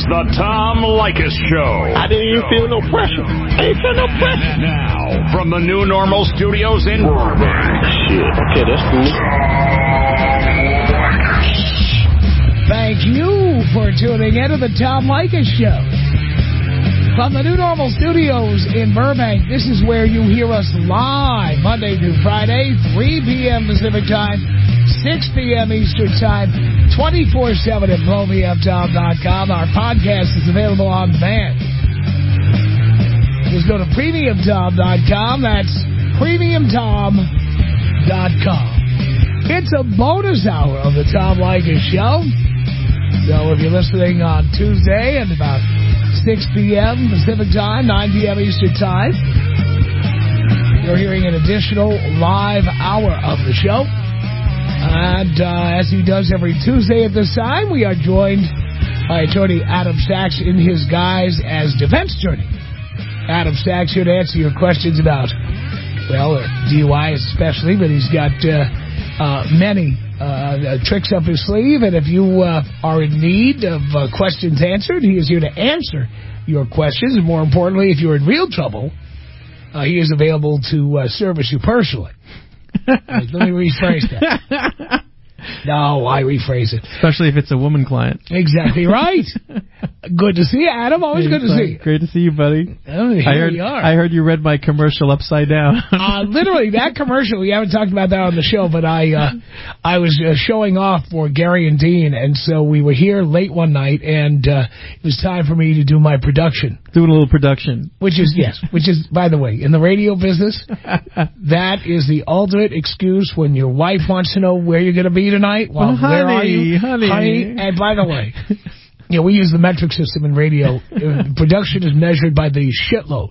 the Tom Leykis Show. I didn't even feel no pressure. I ain't feel no pressure. Now, from the New Normal Studios in Burbank. Shit, okay, that's cool. Thank you for tuning in to the Tom Leykis Show. From the New Normal Studios in Burbank, this is where you hear us live Monday through Friday, 3 p.m. Pacific Time, 6 p.m. Eastern Time, 24/7 at BlowMeUpTom.com. Our podcast is available on demand. Just go to PremiumTom.com. That's PremiumTom.com. It's a bonus hour of the Tom Leykis Show. So if you're listening on Tuesday at about 6 p.m. Pacific Time, 9 p.m. Eastern Time, you're hearing an additional live hour of the show. And as he does every Tuesday at this time, we are joined by attorney Adam Sachs in his guise as defense attorney. Adam Sachs here to answer your questions about, well, DUI especially, but he's got many tricks up his sleeve, and if you are in need of questions answered, he is here to answer your questions, and more importantly, if you're in real trouble, he is available to service you personally. Let me rephrase that. No, I rephrase it. Especially if it's a woman client. Exactly right. Good to see you, Adam. Always good to see you. Great to see you, buddy. Oh, here we are. I heard you read my commercial upside down. Literally, that commercial, we haven't talked about that on the show, but I was showing off for Gary and Dean, and so we were here late one night, and it was time for me to do my production. Doing a little production. Which is, by the way, in the radio business, that is the ultimate excuse when your wife wants to know where you're going to be tonight. Well, honey, where are you? Honey. And by the way, we use the metric system in radio. Production is measured by the shitload.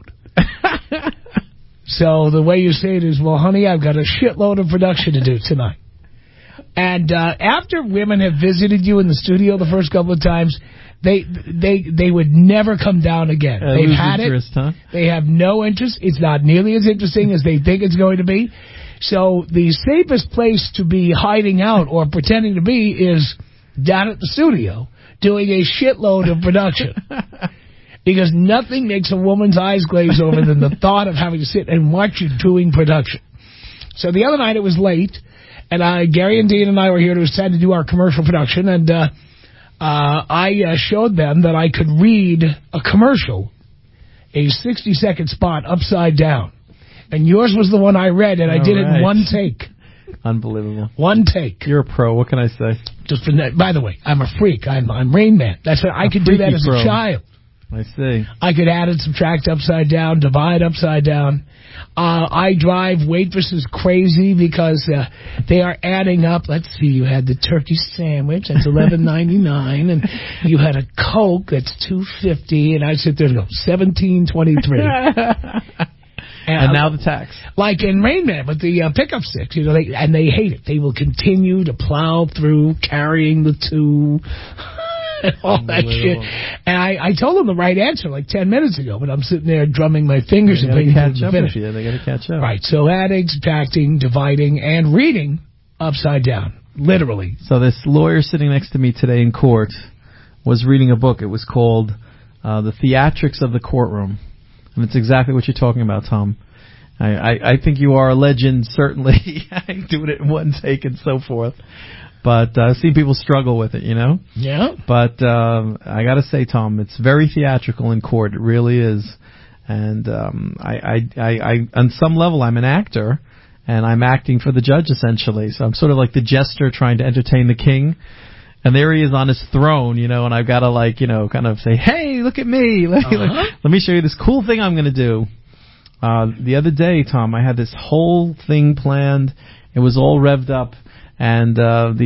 So the way you say it is, well, honey, I've got a shitload of production to do tonight. And after women have visited you in the studio the first couple of times, they would never come down again. They've had interest, it. Huh? They have no interest. It's not nearly as interesting as they think it's going to be. So the safest place to be hiding out or pretending to be is down at the studio doing a shitload of production. Because nothing makes a woman's eyes glaze over than the thought of having to sit and watch you doing production. So the other night it was late, and Gary and Dean and I were here to decide to do our commercial production, and I showed them that I could read a commercial, a 60-second spot upside down. And yours was the one I read, and I did it in one take. Unbelievable. One take. You're a pro. What can I say? Just for that. By the way, I'm a freak. I'm Rain Man. That's what I could do that as a child. I see. I could add and subtract upside down, divide upside down. I drive waitresses crazy because they are adding up. Let's see, you had the turkey sandwich, that's $11.99, and you had a Coke, that's $2.50, and I sit there and go, $17.23. And now the tax. Like in Rain Man with the pickup sticks, and they hate it. They will continue to plow through carrying the two and all that shit. And I told them the right answer like 10 minutes ago, but I'm sitting there drumming my fingers and waiting for them to finish. They got to catch up. Right, so adding, subtracting, dividing, and reading upside down, literally. So this lawyer sitting next to me today in court was reading a book. It was called The Theatrics of the Courtroom. And it's exactly what you're talking about, Tom. I think you are a legend, certainly, doing it in one take and so forth. But I've seen people struggle with it, Yeah. But I got to say, Tom, it's very theatrical in court. It really is. And I on some level, I'm an actor, and I'm acting for the judge, essentially. So I'm sort of like the jester trying to entertain the king. And there he is on his throne, and I've got to, kind of say, hey, look at me. Let me show you this cool thing I'm going to do. The other day, Tom, I had this whole thing planned. It was all revved up. And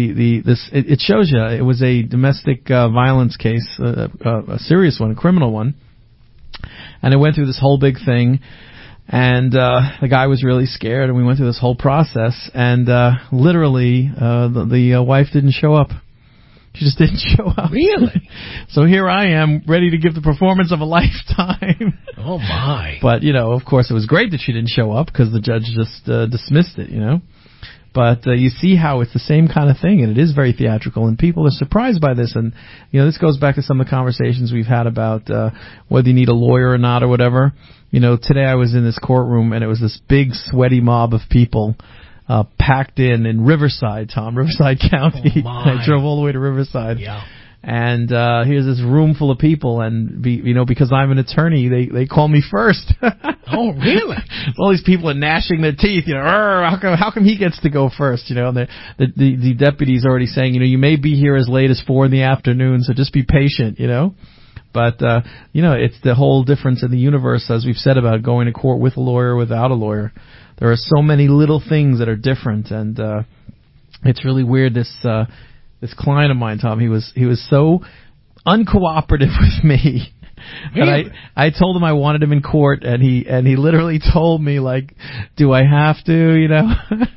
it shows you it was a domestic violence case, a serious one, a criminal one. And it went through this whole big thing. And the guy was really scared, and we went through this whole process. And literally, the wife didn't show up. She just didn't show up. Really? So here I am, ready to give the performance of a lifetime. Oh, my. But, of course, it was great that she didn't show up because the judge just dismissed it, But you see how it's the same kind of thing, and it is very theatrical, and people are surprised by this. And this goes back to some of the conversations we've had about whether you need a lawyer or not or whatever. Today I was in this courtroom, and it was this big sweaty mob of people packed in Riverside, Riverside County. Oh, I drove all the way to Riverside. Yeah. And here's this room full of people, and because I'm an attorney, they call me first. Oh, really? All these people are gnashing their teeth. How come he gets to go first? And the deputy's already saying, you may be here as late as 4 p.m, so just be patient. But it's the whole difference in the universe, as we've said, about going to court with a lawyer, without a lawyer. There are so many little things that are different, and it's really weird. This client of mine, Tom, he was so uncooperative with me. Really? And I told him I wanted him in court, and he literally told me, like, do I have to,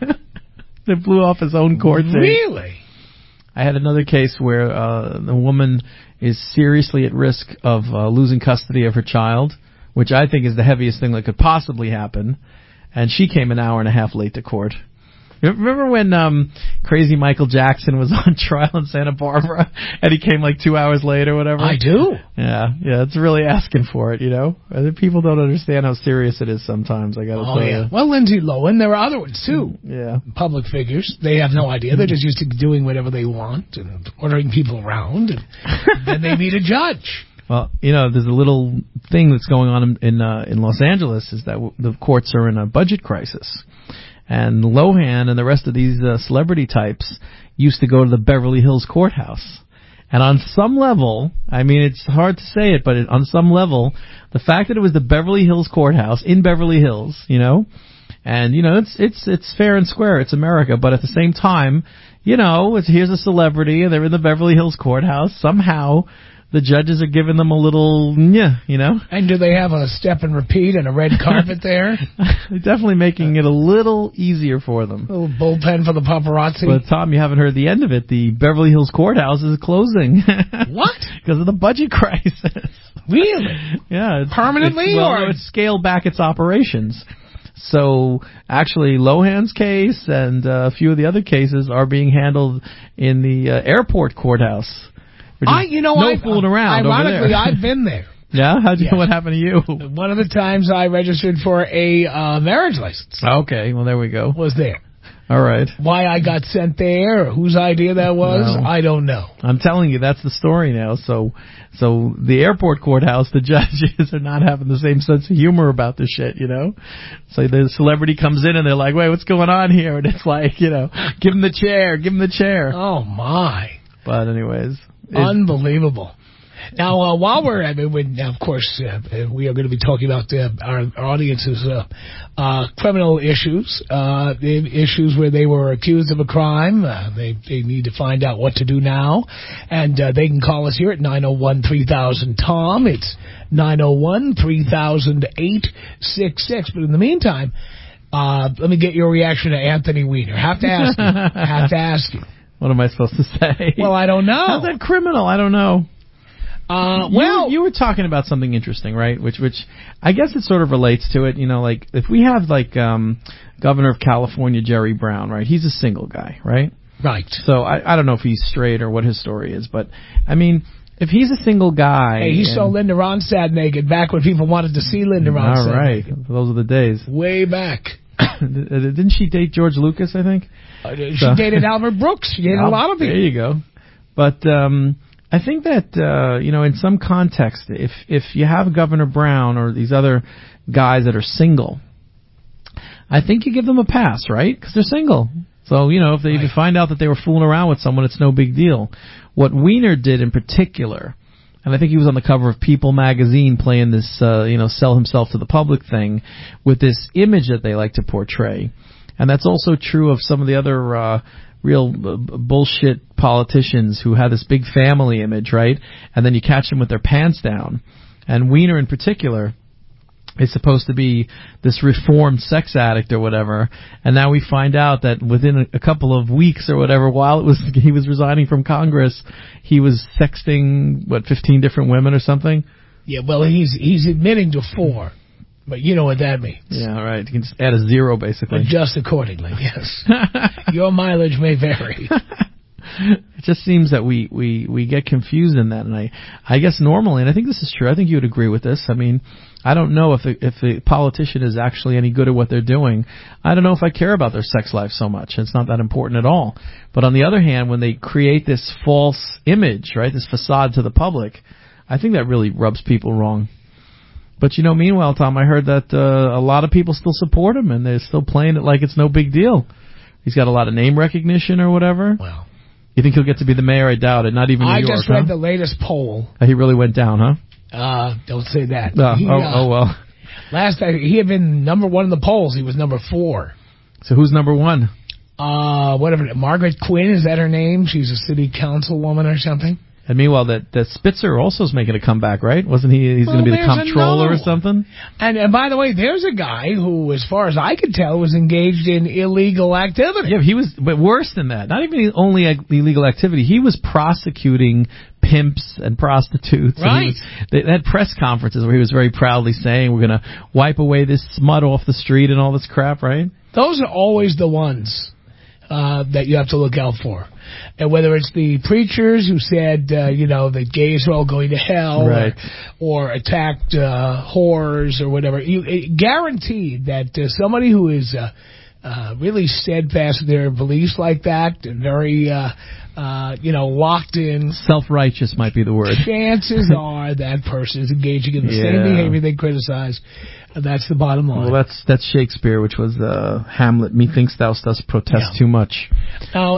It blew off his own court date. Really? I had another case where the woman is seriously at risk of losing custody of her child, which I think is the heaviest thing that could possibly happen, and she came an hour and a half late to court. Remember when crazy Michael Jackson was on trial in Santa Barbara and he came like 2 hours late or whatever? I do. Yeah, it's really asking for it, People don't understand how serious it is sometimes, I gotta tell you. Well, Lindsay Lohan, there are other ones too. Yeah. Public figures. They have no idea. They're just used to doing whatever they want and ordering people around, and then they meet a judge. Well, there's a little thing that's going on in Los Angeles is that the courts are in a budget crisis. And Lohan and the rest of these celebrity types used to go to the Beverly Hills courthouse. And on some level, I mean, it's hard to say it, but on some level, the fact that it was the Beverly Hills courthouse in Beverly Hills, and it's fair and square, it's America, but at the same time, here's a celebrity and they're in the Beverly Hills courthouse. Somehow the judges are giving them a little, And do they have a step and repeat and a red carpet there? They're definitely making it a little easier for them. A little bullpen for the paparazzi. But, Tom, you haven't heard the end of it. The Beverly Hills courthouse is closing. What? Because of the budget crisis. Really? Yeah. Permanently? It's scaled back its operations. So, actually, Lohan's case and a few of the other cases are being handled in the airport courthouse. No fooling around. Ironically, I've been there. Yeah? What happened to you? One of the times I registered for a marriage license. Okay, well, there we go. Was there. All right. Why I got sent there, or whose idea that was, No. I don't know. I'm telling you, that's the story now. So the airport courthouse, the judges are not having the same sense of humor about this shit, So the celebrity comes in and they're like, wait, what's going on here? And it's like, give him the chair. Oh, my. But anyways. Unbelievable. Now, while we're at it, of course, we are going to be talking about our audience's criminal issues, issues where they were accused of a crime. They need to find out what to do now. And they can call us here at 901-3000-TOM. It's 901-3000-866. But in the meantime, let me get your reaction to Anthony Weiner. Have to ask you. What am I supposed to say? Well, I don't know. How's that criminal? I don't know. You were talking about something interesting, right? Which I guess it sort of relates to it. Like if we have Governor of California Jerry Brown, right? He's a single guy, right? Right. So I don't know if he's straight or what his story is, but I mean, if he's a single guy, hey, he saw Linda Ronstadt naked back when people wanted to see Linda Ronstadt. All right, naked. Those are the days. Way back. Didn't she date George Lucas? I think she dated Albert Brooks. She dated a lot of people. There you go. But I think that in some context, if you have Governor Brown or these other guys that are single, I think you give them a pass, right? Because they're single. So if they find out that they were fooling around with someone, it's no big deal. What Weiner did in particular, and I think he was on the cover of People magazine playing this, sell himself to the public thing with this image that they like to portray. And that's also true of some of the other real bullshit politicians who have this big family image, right? And then you catch them with their pants down. And Weiner in particular is supposed to be this reformed sex addict or whatever, and now we find out that within a couple of weeks or whatever, while he was resigning from Congress, he was sexting 15 different women or something. Yeah, well, he's admitting to 4. But you know what that means. Yeah, right. You can just add a 0, basically. Adjust accordingly, yes. Your mileage may vary. It just seems that we get confused in that, and I guess normally, and I think this is true, I think you would agree with this. I mean, I don't know if the politician is actually any good at what they're doing. I don't know if I care about their sex life so much. It's not that important at all. But on the other hand, when they create this false image, right, this facade to the public, I think that really rubs people wrong. But, meanwhile, Tom, I heard that a lot of people still support him, and they're still playing it like it's no big deal. He's got a lot of name recognition or whatever. Well, you think he'll get to be the mayor? I doubt it. Not even New York, I just read the latest poll. He really went down, huh? Don't say that. Well. Last time, he had been number 1 in the polls. He was number 4. So who's number 1? Whatever. Margaret Quinn, is that her name? She's a city councilwoman or something. And meanwhile, that Spitzer also is making a comeback, right? Wasn't he? He's going to be the comptroller or something. And by the way, there's a guy who, as far as I could tell, was engaged in illegal activity. Yeah, he was, but worse than that. Not even only illegal activity. He was prosecuting pimps and prostitutes. Right. They had press conferences where he was very proudly saying, "We're going to wipe away this smut off the street" and all this crap, right? Those are always the ones that you have to look out for. And whether it's the preachers who said, that gays are all going to hell, right, or attacked whores or whatever, guaranteed that somebody who is really steadfast in their beliefs like that and very, locked in. Self-righteous might be the word. Chances are that person is engaging in the same behavior they criticize. And that's the bottom line. Well, that's Shakespeare, which was Hamlet. Methinks thou dost protest too much. Now,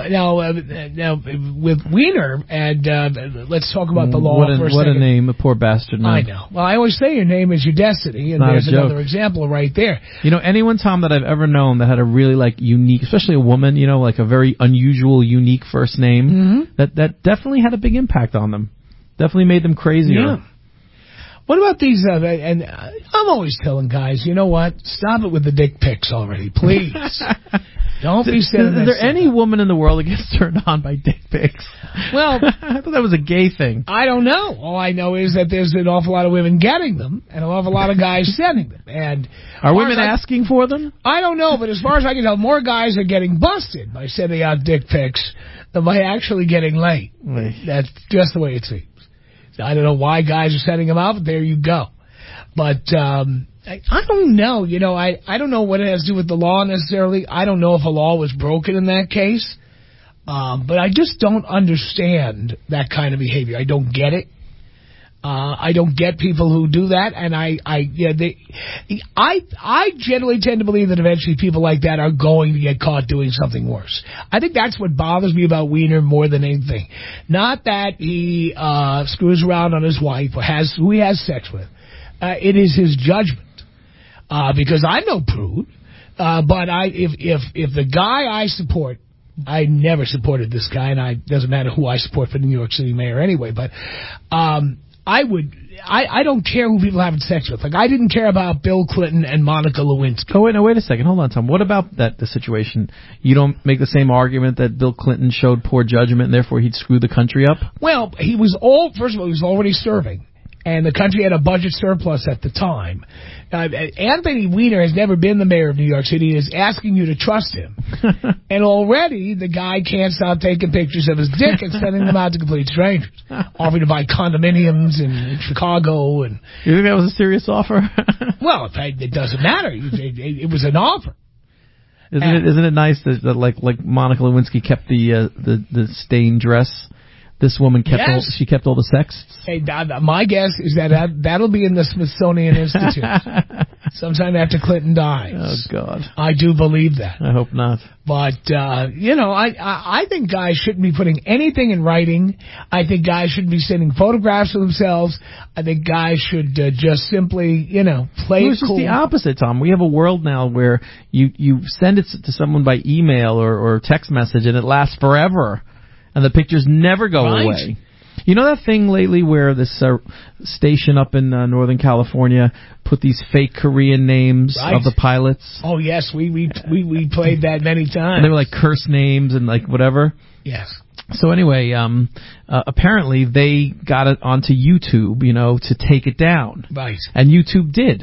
with Wiener, and let's talk about the law for a second. What a name, a poor bastard. No. I know. Well, I always say your name is your destiny, and there's another example right there. Anyone, Tom, that I've ever known that had a really unique, especially a woman, like a very unusual, unique first name, that definitely had a big impact on them. Definitely made them crazier. Yeah. What about these, and I'm always telling guys, you know what, stop it with the dick pics already, please. Don't be sending Is there any woman in the world that gets turned on by dick pics? Well, I thought that was a gay thing. I don't know. All I know is that there's an awful lot of women getting them, and an awful lot of guys sending them. And are women asking for them? I don't know, but as far as I can tell, more guys are getting busted by sending out dick pics than by actually getting laid. That's just the way it seems. I don't know why guys are sending them out, but there you go. But I don't know. I don't know what it has to do with the law necessarily. I don't know if a law was broken in that case. But I just don't understand that kind of behavior. I don't get it. I don't get people who do that, and I generally tend to believe that eventually people like that are going to get caught doing something worse. I think that's what bothers me about Wiener more than anything. Not that he screws around on his wife or who he has sex with. It is his judgment. Because I'm no prude, but if the guy I support, I never supported this guy, and it doesn't matter who I support for the New York City mayor anyway, but I don't care who people are having sex with. Like, I didn't care about Bill Clinton and Monica Lewinsky. Oh, wait a second. Hold on, Tom. What about the situation? You don't make the same argument that Bill Clinton showed poor judgment and therefore he'd screw the country up? Well, first of all, he was already serving. And the country had a budget surplus at the time. Anthony Weiner has never been the mayor of New York City. He is asking you to trust him. And already the guy can't stop taking pictures of his dick and sending them out to complete strangers, offering to buy condominiums in Chicago. And you think that was a serious offer? Well, it doesn't matter. It was an offer. Isn't it nice that like Monica Lewinsky kept the stained dress? This woman kept all the sexts. Hey, my guess is that'll be in the Smithsonian Institute sometime after Clinton dies. Oh God, I do believe that. I hope not. But I think guys shouldn't be putting anything in writing. I think guys shouldn't be sending photographs of themselves. I think guys should just simply play it cool. It's just the opposite, Tom. We have a world now where you send it to someone by email or text message and it lasts forever. And the pictures never go away. You know that thing lately where this station up in Northern California put these fake Korean names of the pilots? Oh, yes. We played that many times. And they were like curse names and like whatever? Yes. So anyway, apparently they got it onto YouTube, to take it down. Right. And YouTube did.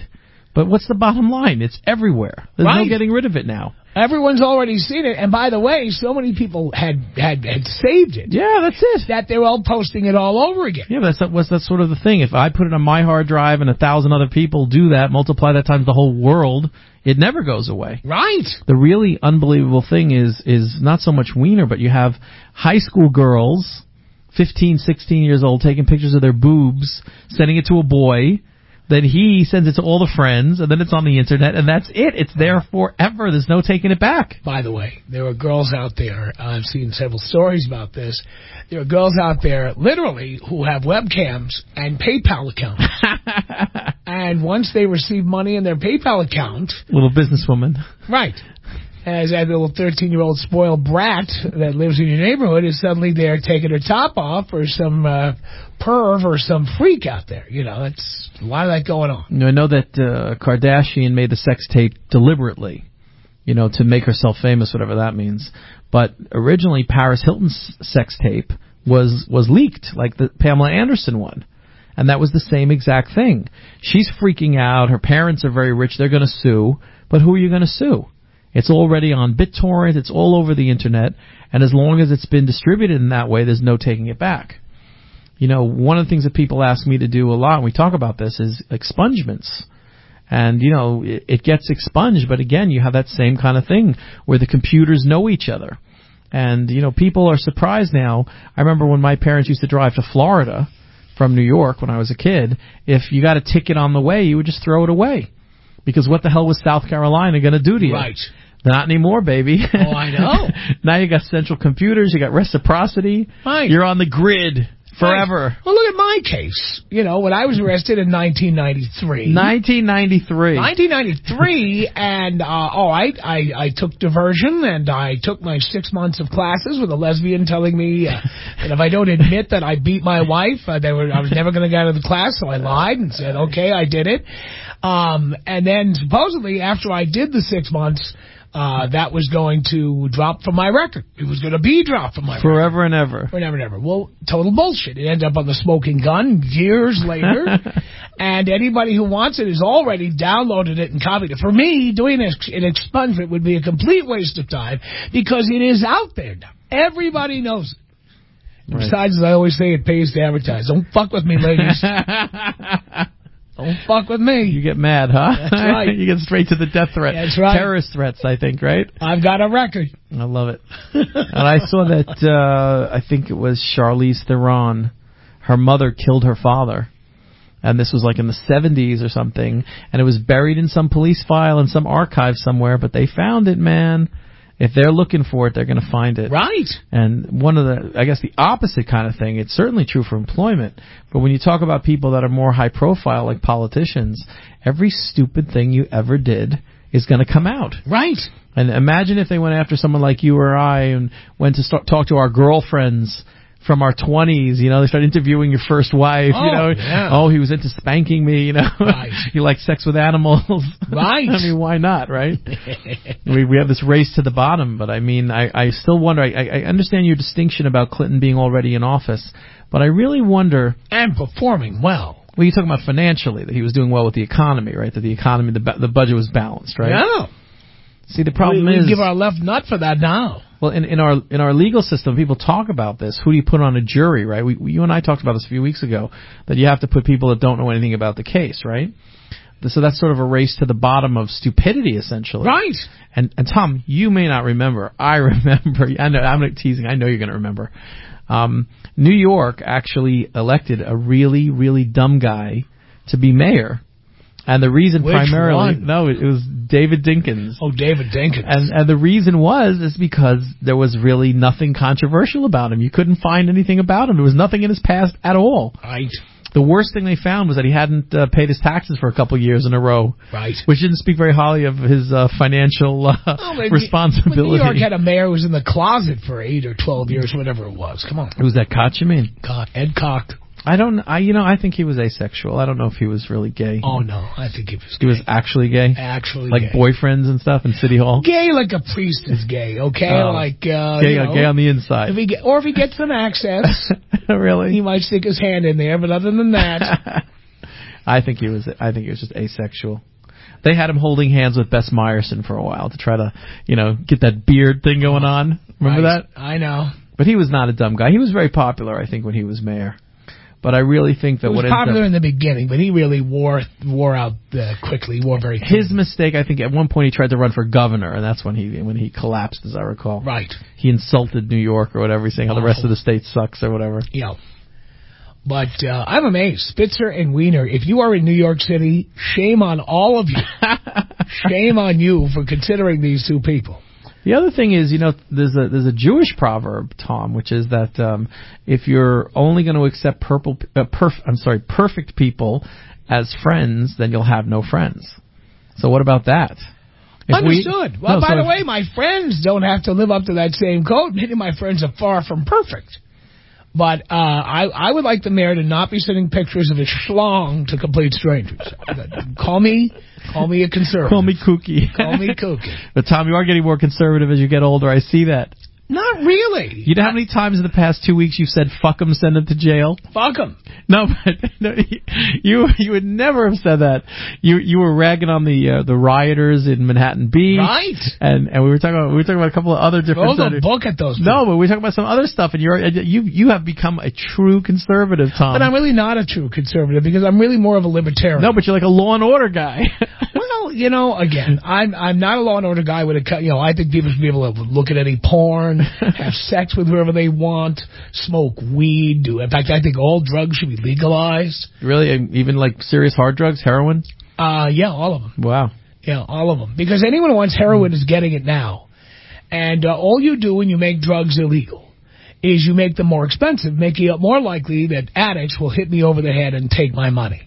But what's the bottom line? It's everywhere. There's no getting rid of it now. Everyone's already seen it. And by the way, so many people had saved it. Yeah, that's it. That they're all posting it all over again. Yeah, that's sort of the thing. If I put it on my hard drive and 1,000 other people do that, multiply that times the whole world, it never goes away. Right. The really unbelievable thing is not so much Wiener, but you have high school girls, 15, 16 years old, taking pictures of their boobs, sending it to a boy. Then he sends it to all the friends, and then it's on the internet, and that's it. It's there forever. There's no taking it back. By the way, there are girls out there, I've seen several stories about this, there are girls out there, literally, who have webcams and PayPal accounts. And once they receive money in their PayPal account... Little businesswoman. Right. As that little 13-year-old spoiled brat that lives in your neighborhood is suddenly there taking her top off or some perv or some freak out there. You know, that's a lot of that going on. I know that Kardashian made the sex tape deliberately, you know, to make herself famous, whatever that means. But originally, Paris Hilton's sex tape was leaked, like the Pamela Anderson one. And that was the same exact thing. She's freaking out. Her parents are very rich. They're going to sue. But who are you going to sue? It's already on BitTorrent. It's all over the internet. And as long as it's been distributed in that way, there's no taking it back. You know, one of the things that people ask me to do a lot, and we talk about this, is expungements. And, you know, it gets expunged, but again, you have that same kind of thing where the computers know each other. And, you know, people are surprised now. I remember when my parents used to drive to Florida from New York when I was a kid, if you got a ticket on the way, you would just throw it away. Because what the hell was South Carolina going to do to you? Right. Not anymore, baby. Oh, I know. Now you got central computers, you got reciprocity. Right. You're on the grid forever. Right. Well, look at my case. You know, when I was arrested in 1993. 1993, and I took diversion, and I took my 6 months of classes with a lesbian telling me that if I don't admit that I beat my wife, I was never going to get out of the class, so I lied and said, okay, I did it. And then supposedly after I did the 6 months, that was going to drop from my record. It was going to be dropped from my record. Forever and ever. Forever and ever. Well, total bullshit. It ended up on the Smoking Gun years later. And anybody who wants it has already downloaded it and copied it. For me, doing an expungement would be a complete waste of time because it is out there now. Everybody knows it. Right. Besides, as I always say, it pays to advertise. Don't fuck with me, ladies. Don't fuck with me. You get mad, huh? That's right. You get straight to the death threat. That's right. Terrorist threats, I think, right? I've got a record. I love it. And I saw that, I think it was Charlize Theron. Her mother killed her father. And this was like in the 70s or something. And it was buried in some police file in some archive somewhere. But they found it, man. If they're looking for it, they're going to find it. Right. And one of the, I guess the opposite kind of thing, it's certainly true for employment, but when you talk about people that are more high profile, like politicians, every stupid thing you ever did is going to come out. Right. And imagine if they went after someone like you or I and went to talk to our girlfriends from our 20s, you know, they start interviewing your first wife, oh, you know. Yeah. Oh, he was into spanking me, you know. Right. He liked sex with animals. Right. I mean, why not, right? we have this race to the bottom, but I mean, I still wonder, I understand your distinction about Clinton being already in office, but I really wonder... And performing well. Well, you're talking about financially, that he was doing well with the economy, right? That the economy, the budget was balanced, right? Yeah. See, the problem is... We give our left nut for that now. Well, in our legal system, people talk about this. Who do you put on a jury, right? You and I talked about this a few weeks ago, that you have to put people that don't know anything about the case, right? So that's sort of a race to the bottom of stupidity, essentially. Right. And Tom, you may not remember. I remember. I know, I'm not teasing. I know you're going to remember. New York actually elected a really, really dumb guy to be mayor. And the reason primarily... One? No, it was David Dinkins. Oh, David Dinkins. And the reason is because there was really nothing controversial about him. You couldn't find anything about him. There was nothing in his past at all. Right. The worst thing they found was that he hadn't paid his taxes for a couple of years in a row. Right. Which didn't speak very highly of his financial responsibility. New York had a mayor who was in the closet for 8 or 12 years, whatever it was. Come on. Who's that Koch, you mean? Ed Koch. I think he was asexual. I don't know if he was really gay. Oh, no. I think he was gay. He was actually gay? Actually like gay. Boyfriends and stuff in City Hall? Gay like a priest is gay, okay? Like, gay on the inside. If he gets some access. Really? He might stick his hand in there, but other than that. I think he was just asexual. They had him holding hands with Bess Meyerson for a while to try to, get that beard thing going on. Remember that? I know. But he was not a dumb guy. He was very popular, I think, when he was mayor. But I really think that he was popular in the beginning, but he really wore out quickly. He wore very quickly. His mistake, I think, at one point he tried to run for governor, and that's when he collapsed, as I recall. Right. He insulted New York or whatever, saying how the rest of the state sucks or whatever. Yeah. But I'm amazed. Spitzer and Weiner, if you are in New York City, shame on all of you. Shame on you for considering these two people. The other thing is, there's a Jewish proverb, Tom, which is that if you're only going to accept perfect people as friends, then you'll have no friends. So what about that? Understood. By the way, my friends don't have to live up to that same code. Many of my friends are far from perfect. But I would like the mayor to not be sending pictures of his schlong to complete strangers. Call me a conservative. Call me kooky. Call me kooky. But, Tom, you are getting more conservative as you get older. I see that. Not really. You know how many times in the past 2 weeks you said, fuck him, send him to jail? Fuck him. No, but you would never have said that. You were ragging on the rioters in Manhattan Beach. Right. And we were talking about a couple of other different... Throw the book at those people. No, but we were talking about some other stuff, and you have become a true conservative, Tom. But I'm really not a true conservative, because I'm really more of a libertarian. No, but you're like a Law and Order guy. Well, again, I'm not a Law and Order guy with I think people should be able to look at any porn, have sex with whoever they want, smoke weed. In fact, I think all drugs should be legalized. Really? Even like serious hard drugs, heroin? Yeah, all of them. Wow. Yeah, all of them. Because anyone who wants heroin is getting it now. And all you do when you make drugs illegal is you make them more expensive, making it more likely that addicts will hit me over the head and take my money.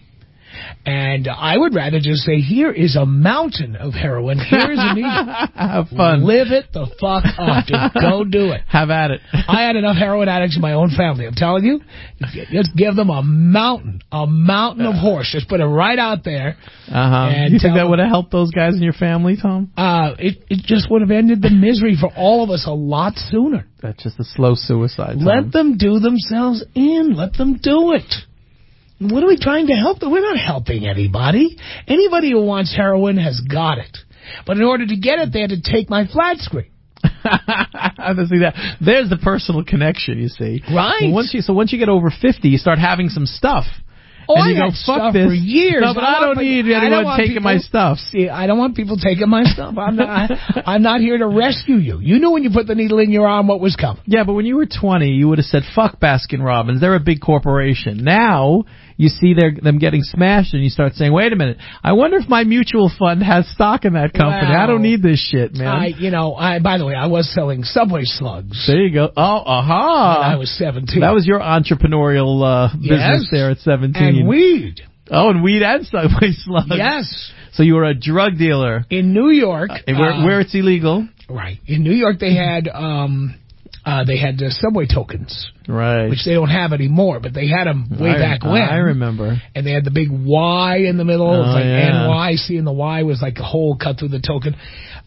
And I would rather just say, here is a mountain of heroin. Here is a needle. Have fun. Live it the fuck up. Just go do it. Have at it. I had enough heroin addicts in my own family. I'm telling you, just give them a mountain of horse. Just put it right out there. And you think that would have helped those guys in your family, Tom? It just would have ended the misery for all of us a lot sooner. That's just a slow suicide, Tom. Let them do themselves in. Let them do it. What are we trying to help them? We're not helping anybody. Anybody who wants heroin has got it. But in order to get it, they had to take my flat screen. See that? There's the personal connection, you see. Right. Well, once you get over 50, you start having some stuff. Oh, and you I go, had fuck stuff this. for years. No, but I don't need anyone taking my stuff. See, I don't want people taking my stuff. I'm not here to rescue you. You knew when you put the needle in your arm what was coming. Yeah, but when you were 20, you would have said, fuck Baskin-Robbins. They're a big corporation. Now, you see them getting smashed, and you start saying, wait a minute, I wonder if my mutual fund has stock in that company. Well, I don't need this shit, man. By the way, I was selling Subway slugs. There you go. Oh, aha. When I was 17. That was your entrepreneurial business there at 17. And weed. Oh, and weed and Subway slugs. Yes. So you were a drug dealer. In New York. Where it's illegal. Right. In New York, they had Subway tokens. Right. Which they don't have anymore, but they had them way back when. I remember. And they had the big Y in the middle. It was like NYC, and the Y was like a hole cut through the token.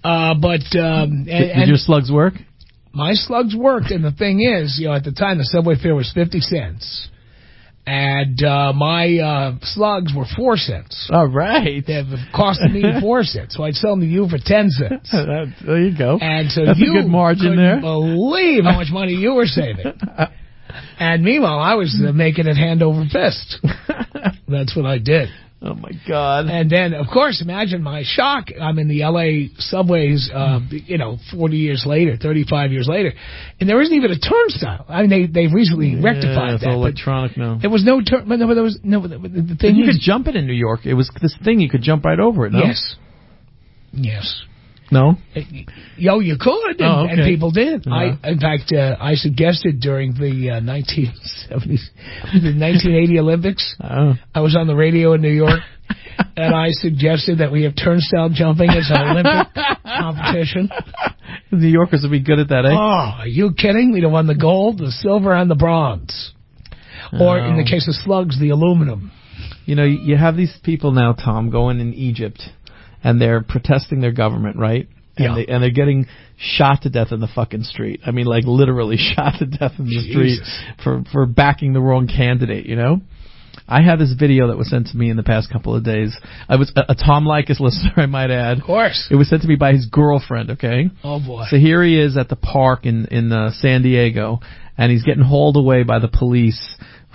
Did your slugs work? My slugs worked, and the thing is, at the time, the Subway fare was 50 cents. And my slugs were 4 cents. All right. They costed me 4 cents, so I'd sell them to you for 10 cents. There you go. And so that's you a good margin couldn't there. believe how much money you were saving. And meanwhile, I was making it hand over fist. That's what I did. Oh, my God. And then, of course, imagine my shock. I'm in the L.A. subways, 40 years later, 35 years later, and there isn't even a turnstile. I mean, they've recently rectified it's that. all electronic now. There was no turn. But there was no. The thing you could jump it in New York. It was this thing you could jump right over it. No? Yes. No? You could, and people did. Yeah. In fact, I suggested during the 1970s, the 1980 Olympics, I was on the radio in New York, and I suggested that we have turnstile jumping as an Olympic competition. The New Yorkers would be good at that, eh? Oh, are you kidding? We'd have won the gold, the silver, and the bronze. Or, in the case of slugs, the aluminum. You have these people now, Tom, going in Egypt, and they're protesting their government, right? And, and they're getting shot to death in the fucking street. I mean, like literally shot to death in the street for backing the wrong candidate, I had this video that was sent to me in the past couple of days. I was a Tom Leykis listener, I might add. Of course. It was sent to me by his girlfriend, okay? Oh, boy. So here he is at the park in San Diego, and he's getting hauled away by the police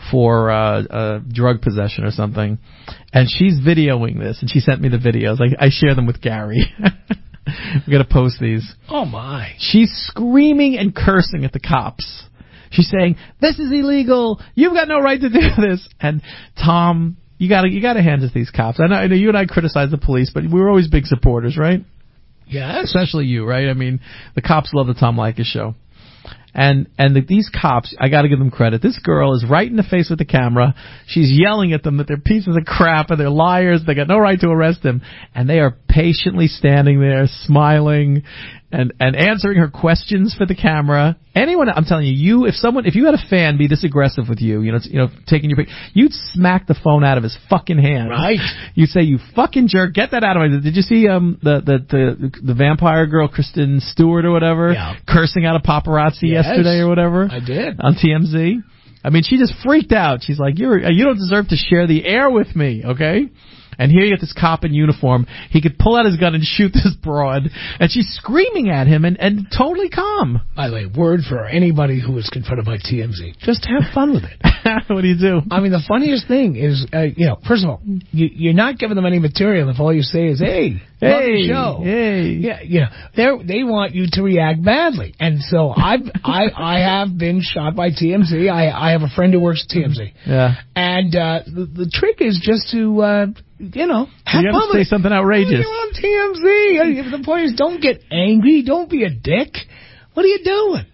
for drug possession or something. And she's videoing this, and she sent me the videos. I share them with Gary. We're going to post these. Oh, my. She's screaming and cursing at the cops. She's saying, "This is illegal. You've got no right to do this." And Tom, you got to hand it to these cops. I know you and I criticize the police, but we were always big supporters, right? Yes. Especially you, right? I mean, the cops love the Tom Leykis show. And these cops, I got to give them credit. This girl is right in the face with the camera. She's yelling at them that they're pieces of crap and they're liars. They got no right to arrest him. And they are patiently standing there, smiling and answering her questions for the camera. Anyone, I'm telling you, if you had a fan be this aggressive with you, taking your pic, you'd smack the phone out of his fucking hand. Right. You'd say, "You fucking jerk, get that out of my." Did you see the vampire girl, Kristen Stewart or whatever, cursing out a paparazzi yesterday or whatever? I did. On TMZ. I mean, she just freaked out. She's like, you don't deserve to share the air with me, okay? And here you get this cop in uniform. He could pull out his gun and shoot this broad, and she's screaming at him and totally calm. By the way, word for anybody who is confronted by TMZ. Just have fun with it. What do you do? I mean, the funniest thing is, first of all, you're not giving them any material if all you say is, "Hey, love the show." Hey. Yeah, they want you to react badly. And so I have been shot by TMZ. I have a friend who works at TMZ. Yeah. And the trick is just to, have you fun have to say something outrageous. You're on TMZ. The point is, don't get angry. Don't be a dick. What are you doing?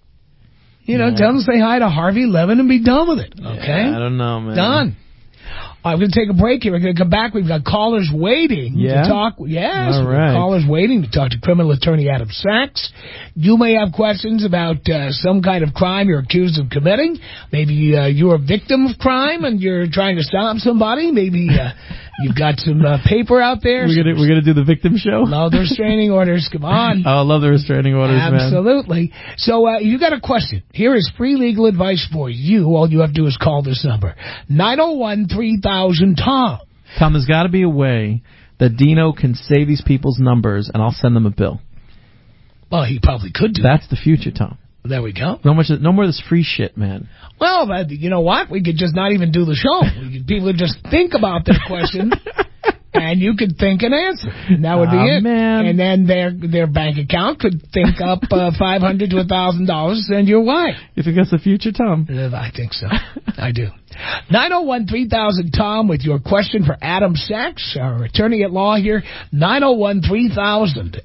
Tell them to say hi to Harvey Levin and be done with it. Okay? Yeah, I don't know, man. Done. I'm going to take a break here. We're going to come back. We've got callers waiting to talk. Yes, all right. Callers waiting to talk to criminal attorney Adam Sachs. You may have questions about some kind of crime you're accused of committing. Maybe you're a victim of crime and you're trying to stop somebody. Maybe you've got some paper out there. We're gonna do the victim show. Love the restraining orders. Come on. Oh, I love the restraining orders, Absolutely. Man. So you got a question. Here is free legal advice for you. All you have to do is call this number. 901-3000-TOM. Tom, there's got to be a way that Dino can save these people's numbers, and I'll send them a bill. Well, he probably could do That's the future, Tom. There we go. No more of this free shit, man. Well, you know what? We could just not even do the show. People would just think about their question, and you could think and answer. And that would be it. Man. And then their bank account could think up $500 to $1,000 to send your wife. You think that's the future, Tom? I think so. I do. 901-3000-TOM with your question for Adam Sachs, our attorney at law here. 901-3000-866.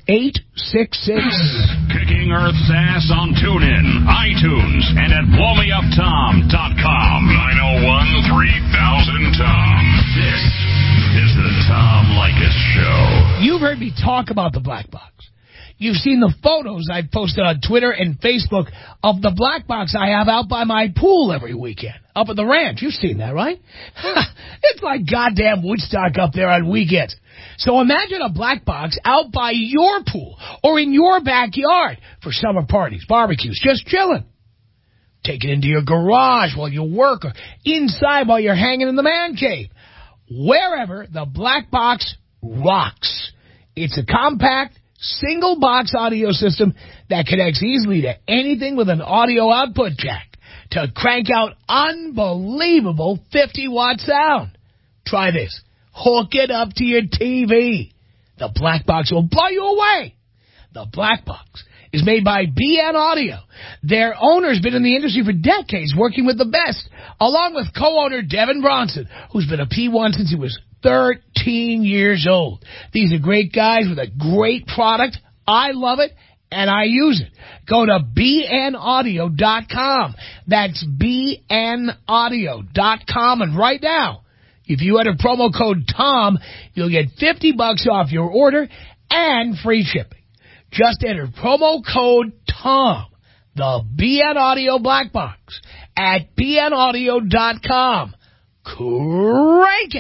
Kicking Earth's ass on TuneIn, iTunes, and at blowmeuptom.com. 901-3000-TOM. This is the Tom Leykis Show. You've heard me talk about the black box. You've seen the photos I've posted on Twitter and Facebook of the black box I have out by my pool every weekend, up at the ranch. You've seen that, right? It's like goddamn Woodstock up there on weekends. So imagine a black box out by your pool or in your backyard for summer parties, barbecues, just chilling. Take it into your garage while you work or inside while you're hanging in the man cave. Wherever, the black box rocks. It's a compact, single-box audio system that connects easily to anything with an audio output jack to crank out unbelievable 50-watt sound. Try this. Hook it up to your TV. The black box will blow you away. The black box is made by BN Audio. Their owner's been in the industry for decades, working with the best, along with co-owner Devin Bronson, who's been a P1 since he was 13 years old. These are great guys with a great product. I love it, and I use it. Go to bnaudio.com. That's bnaudio.com, and right now, if you enter promo code TOM, you'll get $50 off your order and free shipping. Just enter promo code TOM, the BN Audio Black Box, at bnaudio.com. Crank it!